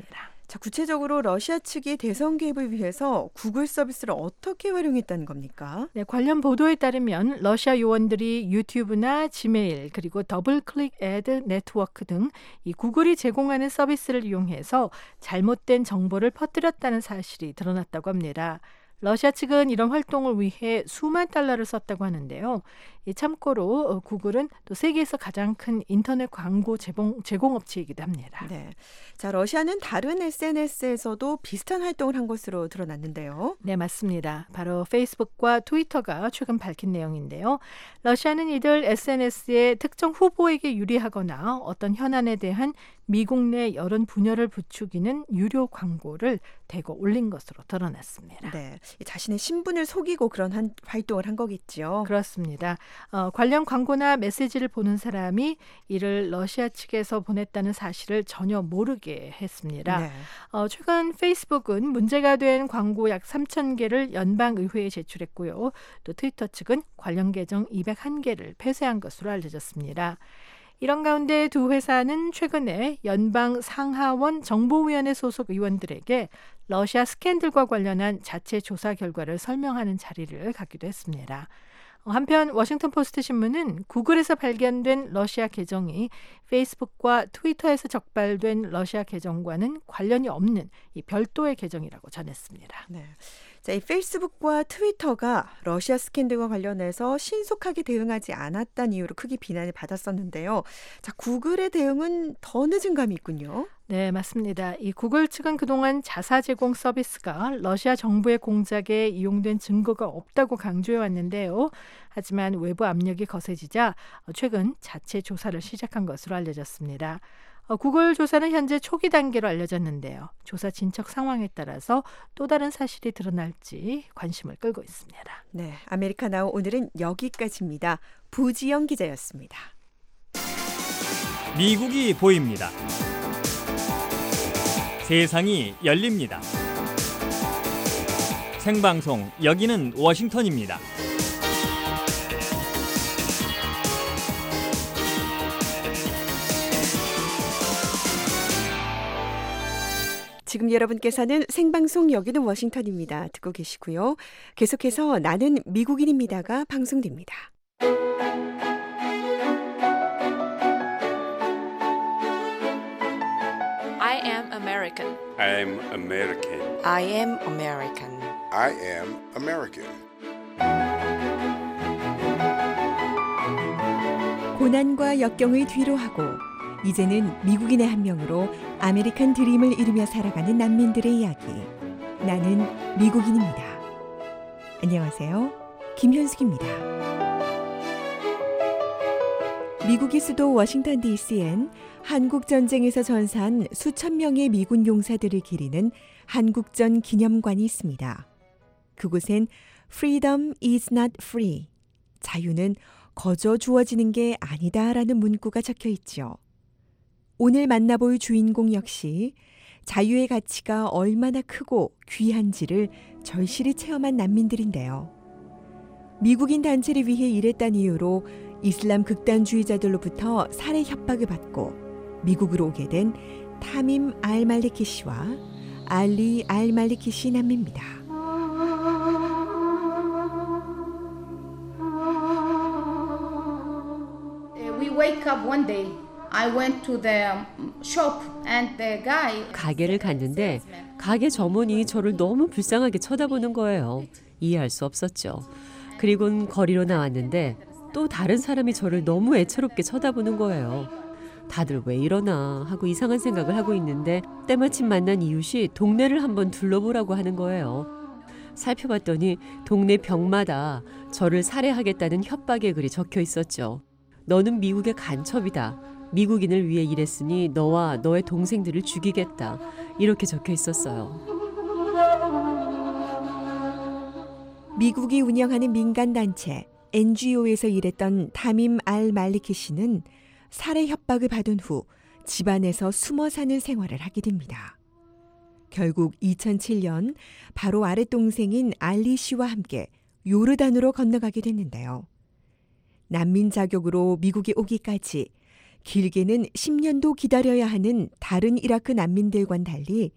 자, 구체적으로 러시아 측이 대선 개입을 위해서 구글 서비스를 어떻게 활용했다는 겁니까? 네, 관련 보도에 따르면 러시아 요원들이 유튜브나 지메일 그리고 더블클릭 애드 네트워크 등 이 구글이 제공하는 서비스를 이용해서 잘못된 정보를 퍼뜨렸다는 사실이 드러났다고 합니다. 러시아 측은 이런 활동을 위해 수만 달러를 썼다고 하는데요. 이 참고로 구글은 또 세계에서 가장 큰 인터넷 광고 제공, 제공업체이기도 합니다. 네. 자, 러시아는 다른 에스엔에스에서도 비슷한 활동을 한 것으로 드러났는데요. 네, 맞습니다. 바로 페이스북과 트위터가 최근 밝힌 내용인데요. 러시아는 이들 에스엔에스에 특정 후보에게 유리하거나 어떤 현안에 대한 미국 내 여론 분열을 부추기는 유료 광고를 대거 올린 것으로 드러났습니다. 네, 자신의 신분을 속이고 그런 한, 활동을 한 거겠죠. 그렇습니다. 어, 관련 광고나 메시지를 보는 사람이 이를 러시아 측에서 보냈다는 사실을 전혀 모르게 했습니다. 네. 어, 최근 페이스북은 문제가 된 광고 약 삼천 개를 연방의회에 제출했고요. 또 트위터 측은 관련 계정 이백일 개를 폐쇄한 것으로 알려졌습니다. 이런 가운데 두 회사는 최근에 연방 상하원 정보위원회 소속 의원들에게 러시아 스캔들과 관련한 자체 조사 결과를 설명하는 자리를 갖기도 했습니다. 한편 워싱턴 포스트 신문은 구글에서 발견된 러시아 계정이 페이스북과 트위터에서 적발된 러시아 계정과는 관련이 없는 이 별도의 계정이라고 전했습니다. 네. 자, 이 페이스북과 트위터가 러시아 스캔들과 관련해서 신속하게 대응하지 않았다는 이유로 크게 비난을 받았었는데요. 자, 구글의 대응은 더 늦은 감이 있군요. 네, 맞습니다. 이 구글 측은 그동안 자사 제공 서비스가 러시아 정부의 공작에 이용된 증거가 없다고 강조해 왔는데요. 하지만 외부 압력이 거세지자 최근 자체 조사를 시작한 것으로 알려졌습니다. 구글 조사는 현재 초기 단계로 알려졌는데요. 조사 진척 상황에 따라서 또 다른 사실이 드러날지 관심을 끌고 있습니다. 네, 아메리카나우 오늘은 여기까지입니다. 부지영 기자였습니다. 미국이 보입니다. 세상이 열립니다. 생방송 여기는 워싱턴입니다. 지금 여러분께서는 생방송 여기는 워싱턴입니다. 듣고 계시고요. 계속해서 나는 미국인입니다가 방송됩니다. I am American. I'm American. I am American. I am American. 고난과 역경을 뒤로하고 이제는 미국인의 한 명으로 아메리칸 드림을 이루며 살아가는 난민들의 이야기. 나는 미국인입니다. 안녕하세요. 김현숙입니다. 미국의 수도 워싱턴 디씨엔 한국전쟁에서 전사한 수천 명의 미군 용사들을 기리는 한국전 기념관이 있습니다. 그곳엔 Freedom is not free. 자유는 거저 주어지는 게 아니다라는 문구가 적혀 있죠. 오늘 만나볼 주인공 역시 자유의 가치가 얼마나 크고 귀한지를 절실히 체험한 난민들인데요. 미국인 단체를 위해 일했다는 이유로 이슬람 극단주의자들로부터 살해 협박을 받고 미국으로 오게 된 타밈 알말리키 씨와 알리 알말리키 씨 남매입니다. We wake up one day. I went to the shop and the guy. 가게를 갔는데 가게 점원이 저를 너무 불쌍하게 쳐다보는 거예요. 이해할 수 없었죠. 그리고는 거리로 나왔는데 또 다른 사람이 저를 너무 애처롭게 쳐다보는 거예요. 다들 왜 이러나 하고 이상한 생각을 하고 있는데 때마침 만난 이웃이 동네를 한번 둘러보라고 하는 거예요. 살펴봤더니 동네 벽마다 저를 살해하겠다는 협박의 글이 적혀 있었죠. 너는 미국의 간첩이다. 미국인을 위해 일했으니 너와 너의 동생들을 죽이겠다. 이렇게 적혀 있었어요. 미국이 운영하는 민간단체 엔지오에서 일했던 타밈 알 말리키 씨는 살해 협박을 받은 후 집안에서 숨어 사는 생활을 하게 됩니다. 결국 이천칠 년 바로 아랫동생인 알리 씨와 함께 요르단으로 건너가게 됐는데요. 난민 자격으로 미국에 오기까지 길게는 십 년도 기다려야 하는 다른 이라크 난민들과는 달리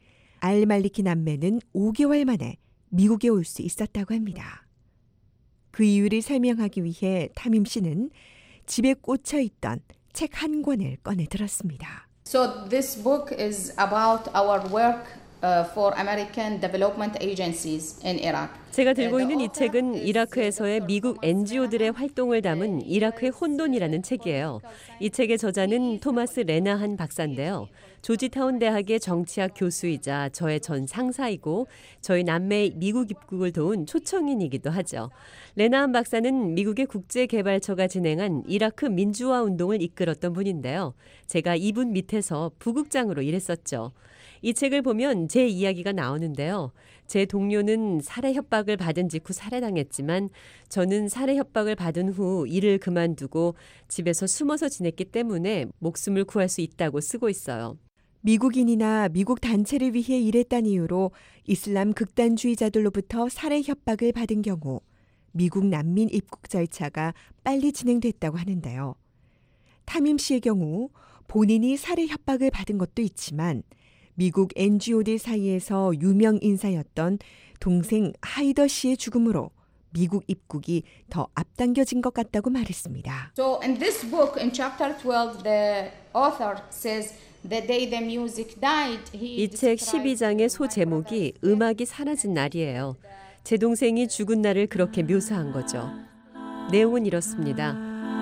알말리키 남매는 오 개월 만에 미국에 올 수 있었다고 합니다. 그 이유를 설명하기 위해 타밈 씨는 집에 꽂혀 있던 책 한 권을 꺼내 들었습니다. So this book is about our work uh, for American development agencies in Iraq. 제가 들고 있는 이 책은 이라크에서의 미국 엔지오들의 활동을 담은 이라크의 혼돈이라는 책이에요. 이 책의 저자는 토마스 레나한 박사인데요. 조지타운 대학의 정치학 교수이자 저의 전 상사이고 저희 남매의 미국 입국을 도운 초청인이기도 하죠. 레나한 박사는 미국의 국제개발처가 진행한 이라크 민주화 운동을 이끌었던 분인데요. 제가 이분 밑에서 부국장으로 일했었죠. 이 책을 보면 제 이야기가 나오는데요. 제 동료는 살해 협박을 받은 직후 살해당했지만 저는 살해 협박을 받은 후 일을 그만두고 집에서 숨어서 지냈기 때문에 목숨을 구할 수 있다고 쓰고 있어요. 미국인이나 미국 단체를 위해 일했다는 이유로 이슬람 극단주의자들로부터 살해 협박을 받은 경우 미국 난민 입국 절차가 빨리 진행됐다고 하는데요. 타밈 씨의 경우 본인이 살해 협박을 받은 것도 있지만 미국 엔지오들 사이에서 유명 인사였던 동생 하이더 씨의 죽음으로 미국 입국이 더 앞당겨진 것 같다고 말했습니다. So in this book, in chapter twelve, the author says the day the music died. 이 책 십이 장의 소 제목이 음악이 사라진 날이에요. 제 동생이 죽은 날을 그렇게 묘사한 거죠. 내용은 이렇습니다.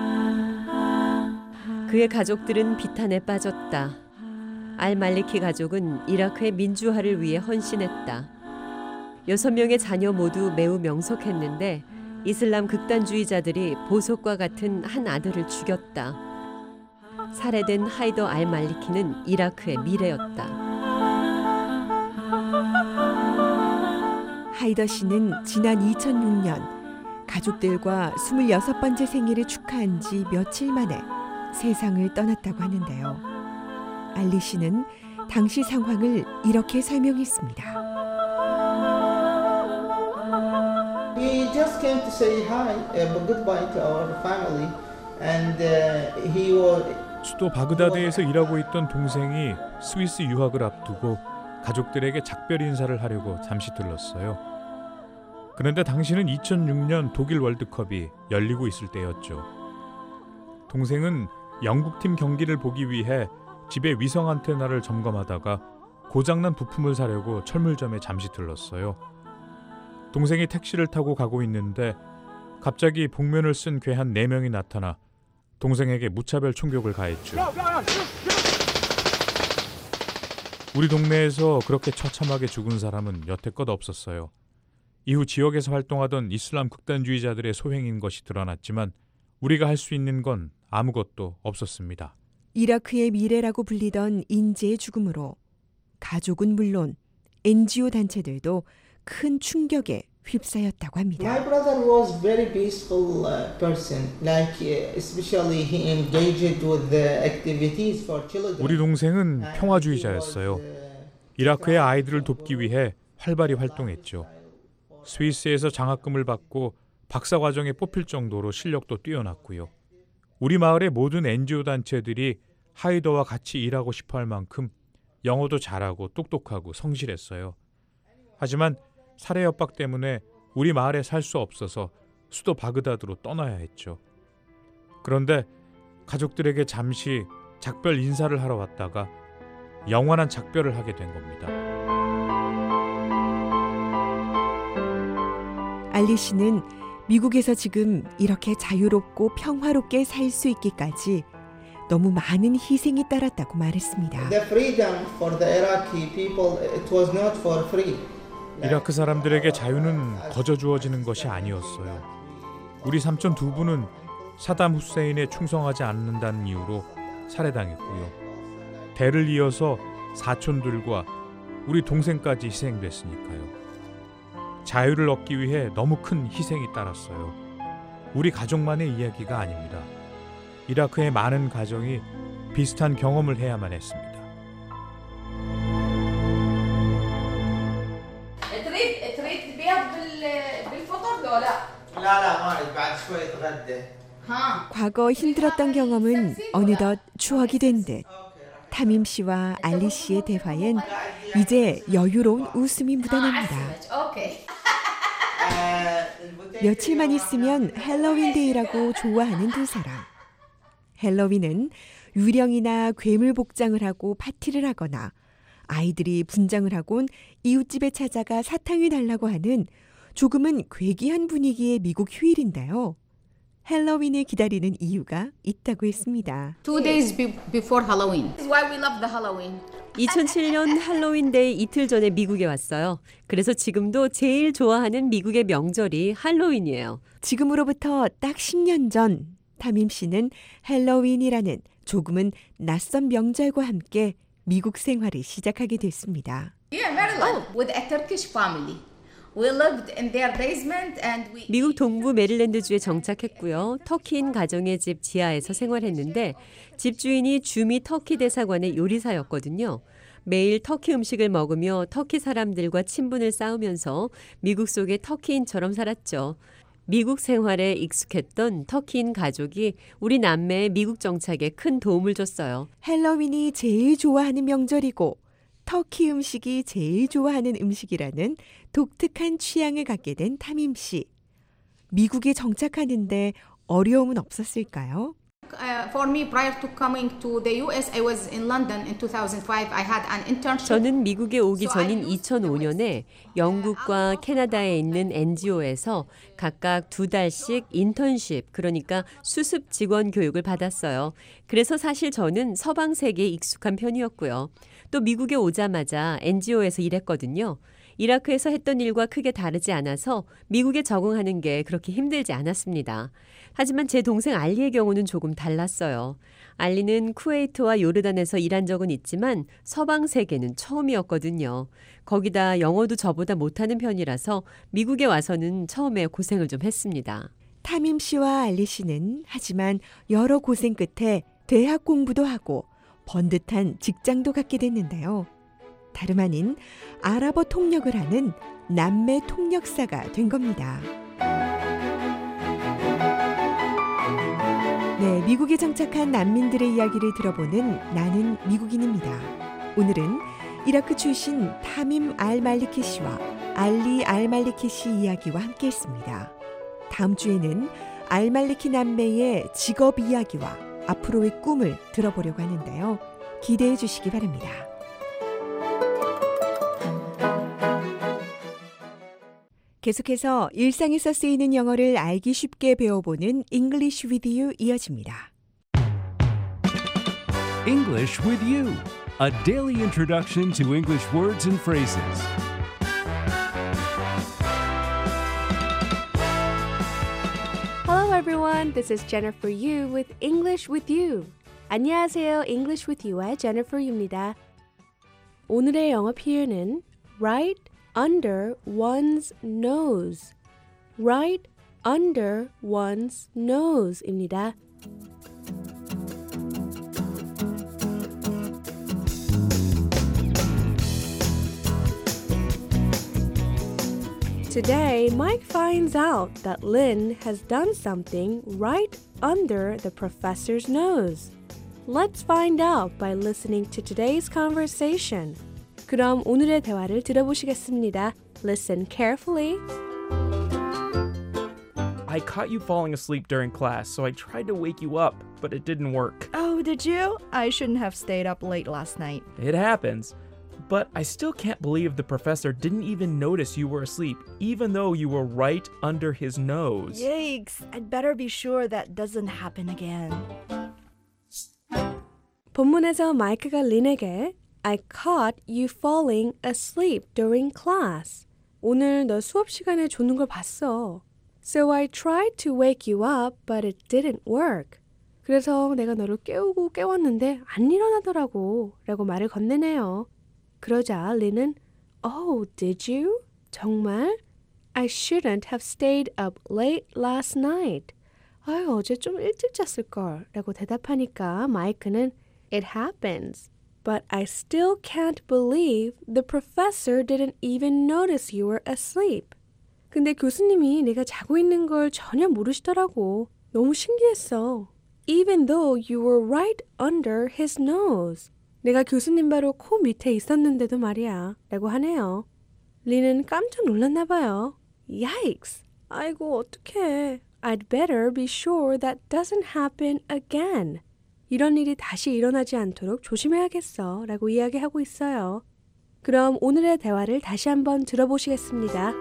그의 가족들은 비탄에 빠졌다. 알말리키 가족은 이라크의 민주화를 위해 헌신했다. 여섯 명의 자녀 모두 매우 명석했는데 이슬람 극단주의자들이 보석과 같은 한 아들을 죽였다. 살해된 하이더 알말리키는 이라크의 미래였다. 하이더 씨는 지난 이천육 년 가족들과 스물여섯 번째 생일을 축하한 지 며칠 만에 세상을 떠났다고 하는데요. 알리 씨는 당시 상황을 이렇게 설명했습니다. He just came to say hi, uh, goodbye to our family, and uh, he was. 수도 바그다드에서 일하고 있던 동생이 스위스 유학을 앞두고 가족들에게 작별 인사를 하려고 잠시 들렀어요. 그런데 당시는 이천육 년 독일 월드컵이 열리고 있을 때였죠. 동생은 영국팀 경기를 보기 위해 집에 위성 안테나를 점검하다가 고장난 부품을 사려고 철물점에 잠시 들렀어요. 동생이 택시를 타고 가고 있는데 갑자기 복면을 쓴 괴한 네 명이 나타나 동생에게 무차별 총격을 가했죠. 우리 동네에서 그렇게 처참하게 죽은 사람은 여태껏 없었어요. 이후 지역에서 활동하던 이슬람 극단주의자들의 소행인 것이 드러났지만 우리가 할 수 있는 건 아무것도 없었습니다. 이라크의 미래라고 불리던 인재의 죽음으로 가족은 물론 엔지오 단체들도 큰 충격에 휩싸였다고 합니다. My brother was very peaceful uh, person, like uh, especially he engaged with the activities for children. 우리 동생은 평화주의자였어요. 이라크의 아이들을 돕기 위해 활발히 활동했죠. 스위스에서 장학금을 받고 박사 과정에 뽑힐 정도로 실력도 뛰어났고요. 우리 마을의 모든 엔지오 단체들이 하이더와 같이 일하고 싶어 할 만큼 영어도 잘하고 똑똑하고 성실했어요. 하지만 살해 협박 때문에 우리 마을에 살 수 없어서 수도 바그다드로 떠나야 했죠. 그런데 가족들에게 잠시 작별 인사를 하러 왔다가 영원한 작별을 하게 된 겁니다. 알리 씨는 미국에서 지금 이렇게 자유롭고 평화롭게 살 수 있기까지 너무 많은 희생이 따랐다고 말했습니다. The freedom for the Iraqi people, it was not for free. 이라크 사람들에게 자유는 거저 주어지는 것이 아니었어요. 우리 삼촌 두 분은 사담 후세인에 충성하지 않는다는 이유로 살해당했고요. 대를 이어서 사촌들과 우리 동생까지 희생됐으니까요. 자유를 얻기 위해 너무 큰 희생이 따랐어요. 우리 가족만의 이야기가 아닙니다. 이라크의 많은 가정이 비슷한 경험을 해야만 했습니다. 과거 힘들었던 경험은 어느덧 추억이 된 듯 타밈 씨와 알리 씨의 대화엔 이제 여유로운 웃음이 묻어납니다. 며칠만 있으면 헬로윈데이라고 좋아하는 두 사람. 헬로윈은 유령이나 괴물 복장을 하고 파티를 하거나 아이들이 분장을 하곤 이웃집에 찾아가 사탕을 달라고 하는 조금은 괴기한 분위기의 미국 휴일인데요. 헬로윈을 기다리는 이유가 있다고 했습니다. Two days be- before Halloween. This is why we love the Halloween. 이천칠 년 할로윈데이 이틀 전에 미국에 왔어요. 그래서 지금도 제일 좋아하는 미국의 명절이 할로윈이에요. 지금으로부터 딱 십 년 전 타밈 씨는 헬로윈이라는 조금은 낯선 명절과 함께 미국 생활을 시작하게 됐습니다. Yeah, Maryland with a Turkish family. We lived in their basement and we 미국 동부 메릴랜드주에 정착했고요. 터키인 가정의 집 지하에서 생활했는데 집주인이 주미 터키 대사관의 요리사였거든요. 매일 터키 음식을 먹으며 터키 사람들과 친분을 쌓으면서 미국 속의 터키인처럼 살았죠. 미국 생활에 익숙했던 터키인 가족이 우리 남매의 미국 정착에 큰 도움을 줬어요. 헬로윈이 제일 좋아하는 명절이고 터키 음식이 제일 좋아하는 음식이라는 독특한 취향을 갖게 된 타밈 씨. 미국에 정착하는데 어려움은 없었을까요? uh, for me prior to coming to the U S I was in London in two thousand five. I had an internship. 저는 미국에 오기 전인 이천오 년에 영국과 캐나다에 있는 엔지오에서 각각 두 달씩 인턴십, 그러니까 수습 직원 교육을 받았어요. 그래서 사실 저는 서방 세계에 익숙한 편이었고요. 또 미국에 오자마자 엔지오에서 일했거든요. 이라크에서 했던 일과 크게 다르지 않아서 미국에 적응하는 게 그렇게 힘들지 않았습니다. 하지만 제 동생 알리의 경우는 조금 달랐어요. 알리는 쿠웨이트와 요르단에서 일한 적은 있지만 서방 세계는 처음이었거든요. 거기다 영어도 저보다 못하는 편이라서 미국에 와서는 처음에 고생을 좀 했습니다. 타밈 씨와 알리 씨는 하지만 여러 고생 끝에 대학 공부도 하고 번듯한 직장도 갖게 됐는데요. 다름 아닌 아랍어 통역을 하는 남매 통역사가 된 겁니다. 네, 미국에 정착한 난민들의 이야기를 들어보는 나는 미국인입니다. 오늘은 이라크 출신 타밈 알말리키 씨와 알리 알말리키 씨 이야기와 함께했습니다. 다음 주에는 알말리키 남매의 직업 이야기와 앞으로의 꿈을 들어보려고 하는데요. 기대해 주시기 바랍니다. 계속해서 일상에서 쓰이는 영어를 알기 쉽게 배워보는 English with You 이어집니다. English with You, a daily introduction to English words and phrases. Hello everyone, this is Jennifer Yu with English with You. 안녕하세요, English with You의 Jennifer Yu입니다. 오늘의 영어 표현은 right under one's nose. Right under one's nose입니다. Today, Mike finds out that Lynn has done something right under the professor's nose. Let's find out by listening to today's conversation. 그럼 오늘의 대화를 들어보시겠습니다. Listen carefully. I caught you falling asleep during class, so I tried to wake you up, but it didn't work. Oh, did you? I shouldn't have stayed up late last night. It happens. But I still can't believe the professor didn't even notice you were asleep, even though you were right under his nose. Yikes. I'd better be sure that doesn't happen again. 본문에서 마이크가 린에게 I caught you falling asleep during class. 오늘 너 수업 시간에 조는 걸 봤어. So I tried to wake you up, but it didn't work. 그래서 내가 너를 깨우고 깨웠는데 안 일어나더라고. 라고 말을 건네네요. 그러자 린은 Oh, did you? 정말? I shouldn't have stayed up late last night. 아유, 어제 좀 일찍 잤을걸. 라고 대답하니까 마이크는 It happens. But I still can't believe the professor didn't even notice you were asleep. 근데 교수님이 내가 자고 있는 걸 전혀 모르시더라고. 너무 신기했어. Even though you were right under his nose. 내가 교수님 바로 코 밑에 있었는데도 말이야. 라고 하네요. 리는 깜짝 놀랐나 봐요. Yikes! 아이고 어떡해. I'd better be sure that doesn't happen again. 이런 일이 다시 일어나지 않도록 조심해야겠어. 라고 이야기하고 있어요. 그럼 오늘의 대화를 다시 한번 들어보시겠습니다.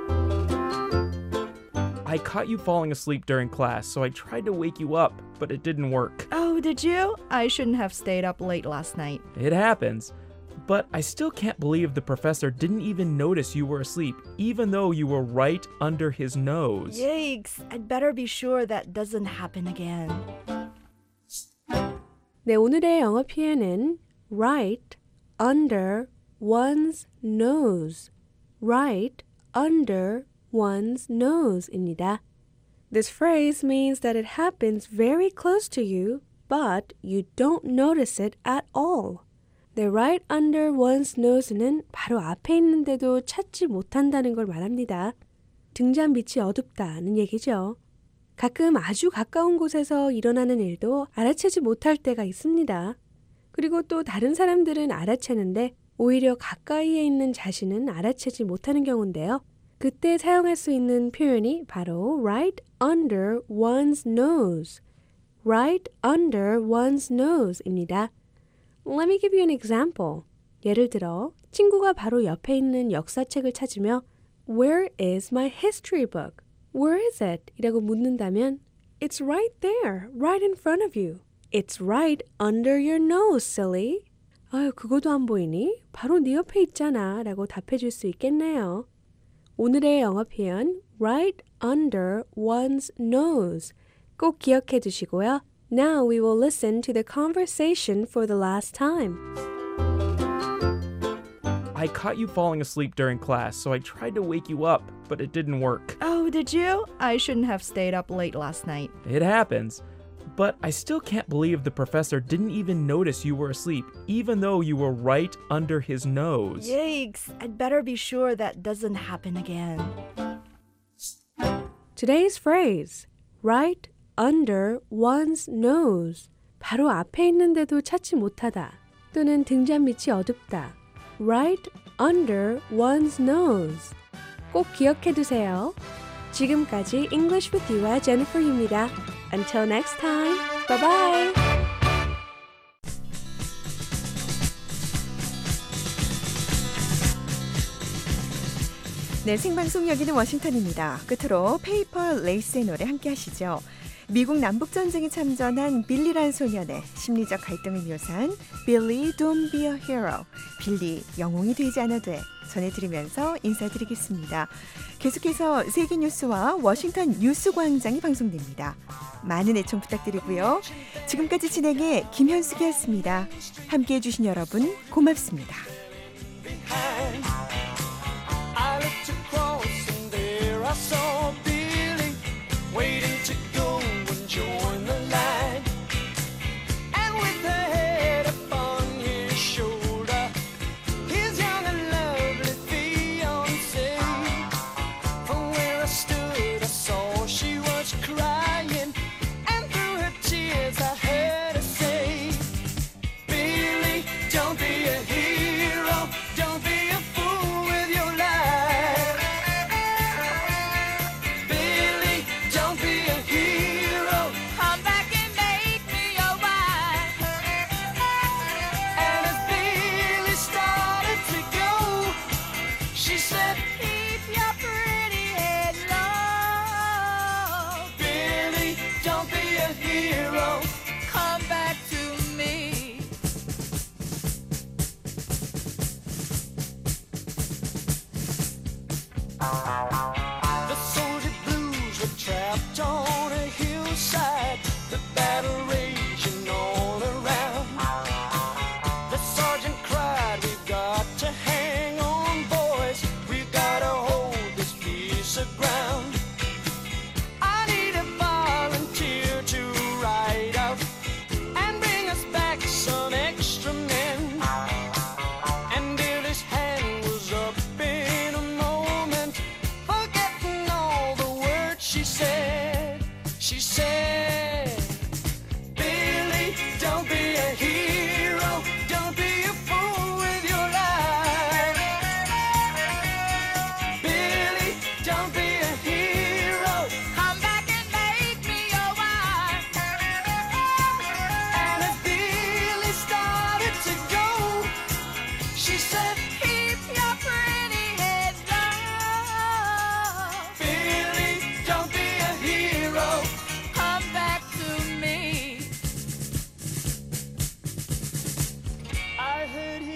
I caught you falling asleep during class, so I tried to wake you up, but it didn't work. Oh, did you? I shouldn't have stayed up late last night. It happens. But I still can't believe the professor didn't even notice you were asleep, even though you were right under his nose. Yikes! I'd better be sure that doesn't happen again. 네, 오늘의 영어 표현은 right under one's nose. Right under one's nose입니다. This phrase means that it happens very close to you, but you don't notice it at all. 네, right under one's nose는 바로 앞에 있는데도 찾지 못한다는 걸 말합니다. 등잔 밑이 어둡다는 얘기죠. 가끔 아주 가까운 곳에서 일어나는 일도 알아채지 못할 때가 있습니다. 그리고 또 다른 사람들은 알아채는데 오히려 가까이에 있는 자신은 알아채지 못하는 경우인데요. 그때 사용할 수 있는 표현이 바로 right under one's nose. right under one's nose입니다. Let me give you an example. 예를 들어 친구가 바로 옆에 있는 역사책을 찾으며 Where is my history book? Where is it? 이라고 묻는다면 It's right there, right in front of you. It's right under your nose, silly. 아유, 그거도 안 보이니? 바로 네 옆에 있잖아 라고 답해 줄 수 있겠네요. 오늘의 영어 표현 right under one's nose 꼭 기억해 두시고요. Now we will listen to the conversation for the last time. I caught you falling asleep during class, so I tried to wake you up, but it didn't work. Oh, did you? I shouldn't have stayed up late last night. It happens. But I still can't believe the professor didn't even notice you were asleep, even though you were right under his nose. Yikes! I'd better be sure that doesn't happen again. Today's phrase, right under one's nose. 바로 앞에 있는데도 찾지 못하다. 또는 등잔 밑이 어둡다. Right under one's nose. 꼭 기억해 두세요. 지금까지 English with You와 Jennifer입니다. Until next time, bye bye. 네, 생방송 여기는 워싱턴입니다. 끝으로 페이퍼 레이스의 노래 함께 하시죠. 미국 남북전쟁에 참전한 빌리란 소년의 심리적 갈등을 묘사한 Billy, don't be a hero. 빌리, 영웅이 되지 않아도 돼. 전해드리면서 인사드리겠습니다. 계속해서 세계뉴스와 워싱턴 뉴스광장이 방송됩니다. 많은 애청 부탁드리고요. 지금까지 진행해 김현숙이었습니다. 함께해 주신 여러분 고맙습니다. I looked across and there I saw Billy waiting to go and join the line. And with her head upon his shoulder, his young and lovely fiancée. From where I stood I saw she was crying, and through her tears I heard her say, Billy, don't be a hero, don't be a fool with your life. Billy, don't be a hero, come back and make me your wife. And as Billy started to go, she said, keep your pretty head low. Billy, don't be a hero, come back to me. The soldier blues were trapped on a hillside, the battle raging all around. The sergeant cried, we've got to hang on, boys, we've got to hold this piece of ground. I need a volunteer to ride out and bring us back some extra men. And Billy's hand was up in a moment, forgetting all the words she said.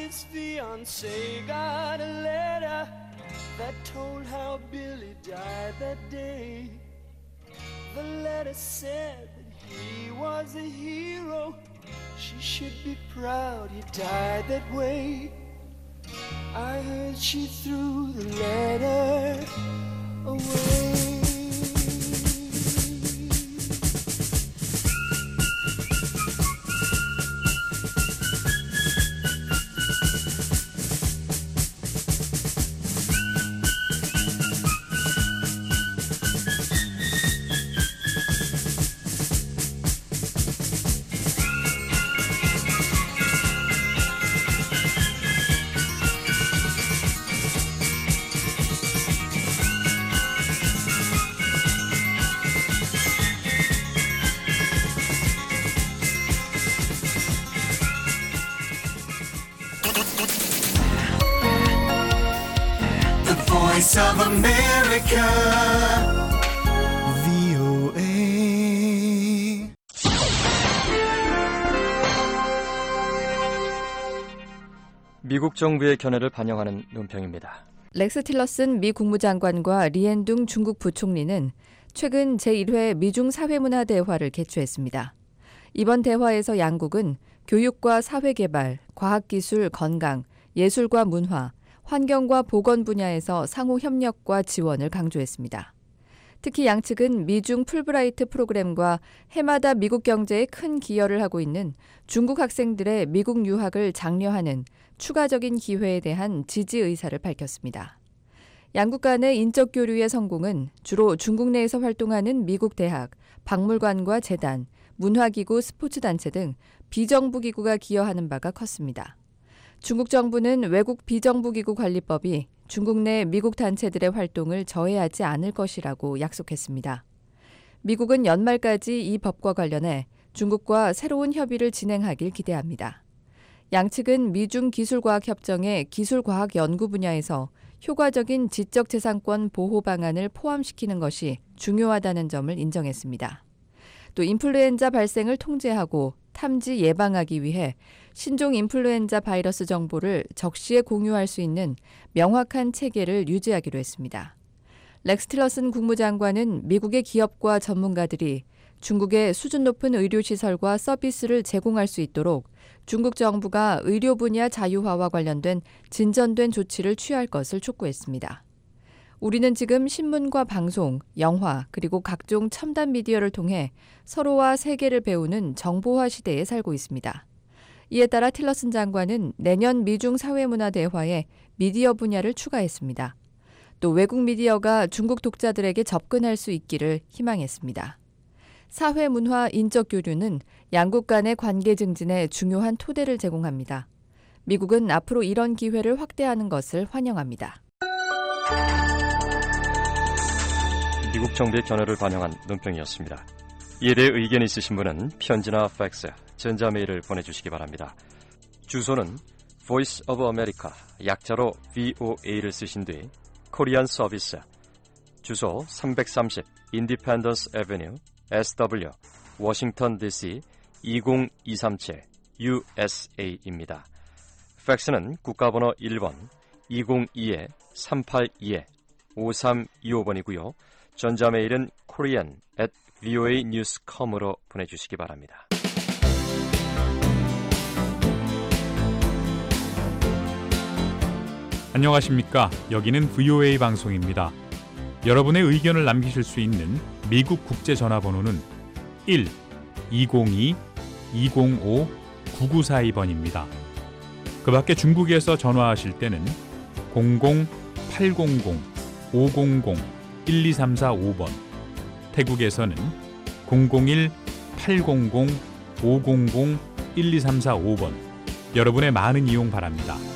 his fiancée got a letter that told how Billy died that day. The letter said that he was a hero. She should be proud he died that way. I heard she threw the letter away. Voice of America, 브이오에이. 미국 정부의 견해를 반영하는 논평입니다. 렉스 틸러슨 미 국무장관과 리앤둥 중국 부총리는 최근 제일 회 미중 사회문화대화를 개최했습니다. 이번 대화에서 양국은 교육과 사회개발, 과학기술, 건강, 예술과 문화, 환경과 보건 분야에서 상호 협력과 지원을 강조했습니다. 특히 양측은 미중 풀브라이트 프로그램과 해마다 미국 경제에 큰 기여를 하고 있는 중국 학생들의 미국 유학을 장려하는 추가적인 기회에 대한 지지 의사를 밝혔습니다. 양국 간의 인적 교류의 성공은 주로 중국 내에서 활동하는 미국 대학, 박물관과 재단, 문화기구, 스포츠단체 등 비정부 기구가 기여하는 바가 컸습니다. 중국 정부는 외국 비정부기구 관리법이 중국 내 미국 단체들의 활동을 저해하지 않을 것이라고 약속했습니다. 미국은 연말까지 이 법과 관련해 중국과 새로운 협의를 진행하길 기대합니다. 양측은 미중 기술과학협정의 기술과학 연구 분야에서 효과적인 지적재산권 보호 방안을 포함시키는 것이 중요하다는 점을 인정했습니다. 또 인플루엔자 발생을 통제하고 탐지 예방하기 위해 신종 인플루엔자 바이러스 정보를 적시에 공유할 수 있는 명확한 체계를 유지하기로 했습니다. 렉스 틸러슨 국무장관은 미국의 기업과 전문가들이 중국의 수준 높은 의료시설과 서비스를 제공할 수 있도록 중국 정부가 의료 분야 자유화와 관련된 진전된 조치를 취할 것을 촉구했습니다. 우리는 지금 신문과 방송, 영화, 그리고 각종 첨단 미디어를 통해 서로와 세계를 배우는 정보화 시대에 살고 있습니다. 이에 따라 틸러슨 장관은 내년 미중 사회문화대화에 미디어 분야를 추가했습니다. 또 외국 미디어가 중국 독자들에게 접근할 수 있기를 희망했습니다. 사회문화 인적 교류는 양국 간의 관계 증진에 중요한 토대를 제공합니다. 미국은 앞으로 이런 기회를 확대하는 것을 환영합니다. 미국 정부의 견해를 반영한 논평이었습니다. 이에 대해 의견 있으신 분은 편지나 팩스, 전자메일을 보내주시기 바랍니다. 주소는 Voice of America, 약자로 브이오에이를 쓰신 뒤 코리안 서비스, 주소 삼백삼십 Independence Avenue, 에스더블유, 워싱턴 디씨 이공이삼칠 유에스에이입니다. 팩스는 국가번호 일 번 이공이 삼팔이 오삼이오 번이고요. 전자메일은 korean at 브이오에이 뉴스 닷 컴으로 보내주시기 바랍니다. 안녕하십니까. 여기는 브이오에이 방송입니다. 여러분의 의견을 남기실 수 있는 미국 국제전화번호는 일 이공이 이공오 구구사이 번입니다. 그 밖에 중국에서 전화하실 때는 공공 팔공공 오공공 일이삼사오 번, 태국에서는 공공일 팔공공 오공공 일이삼사오 번, 여러분의 많은 이용 바랍니다.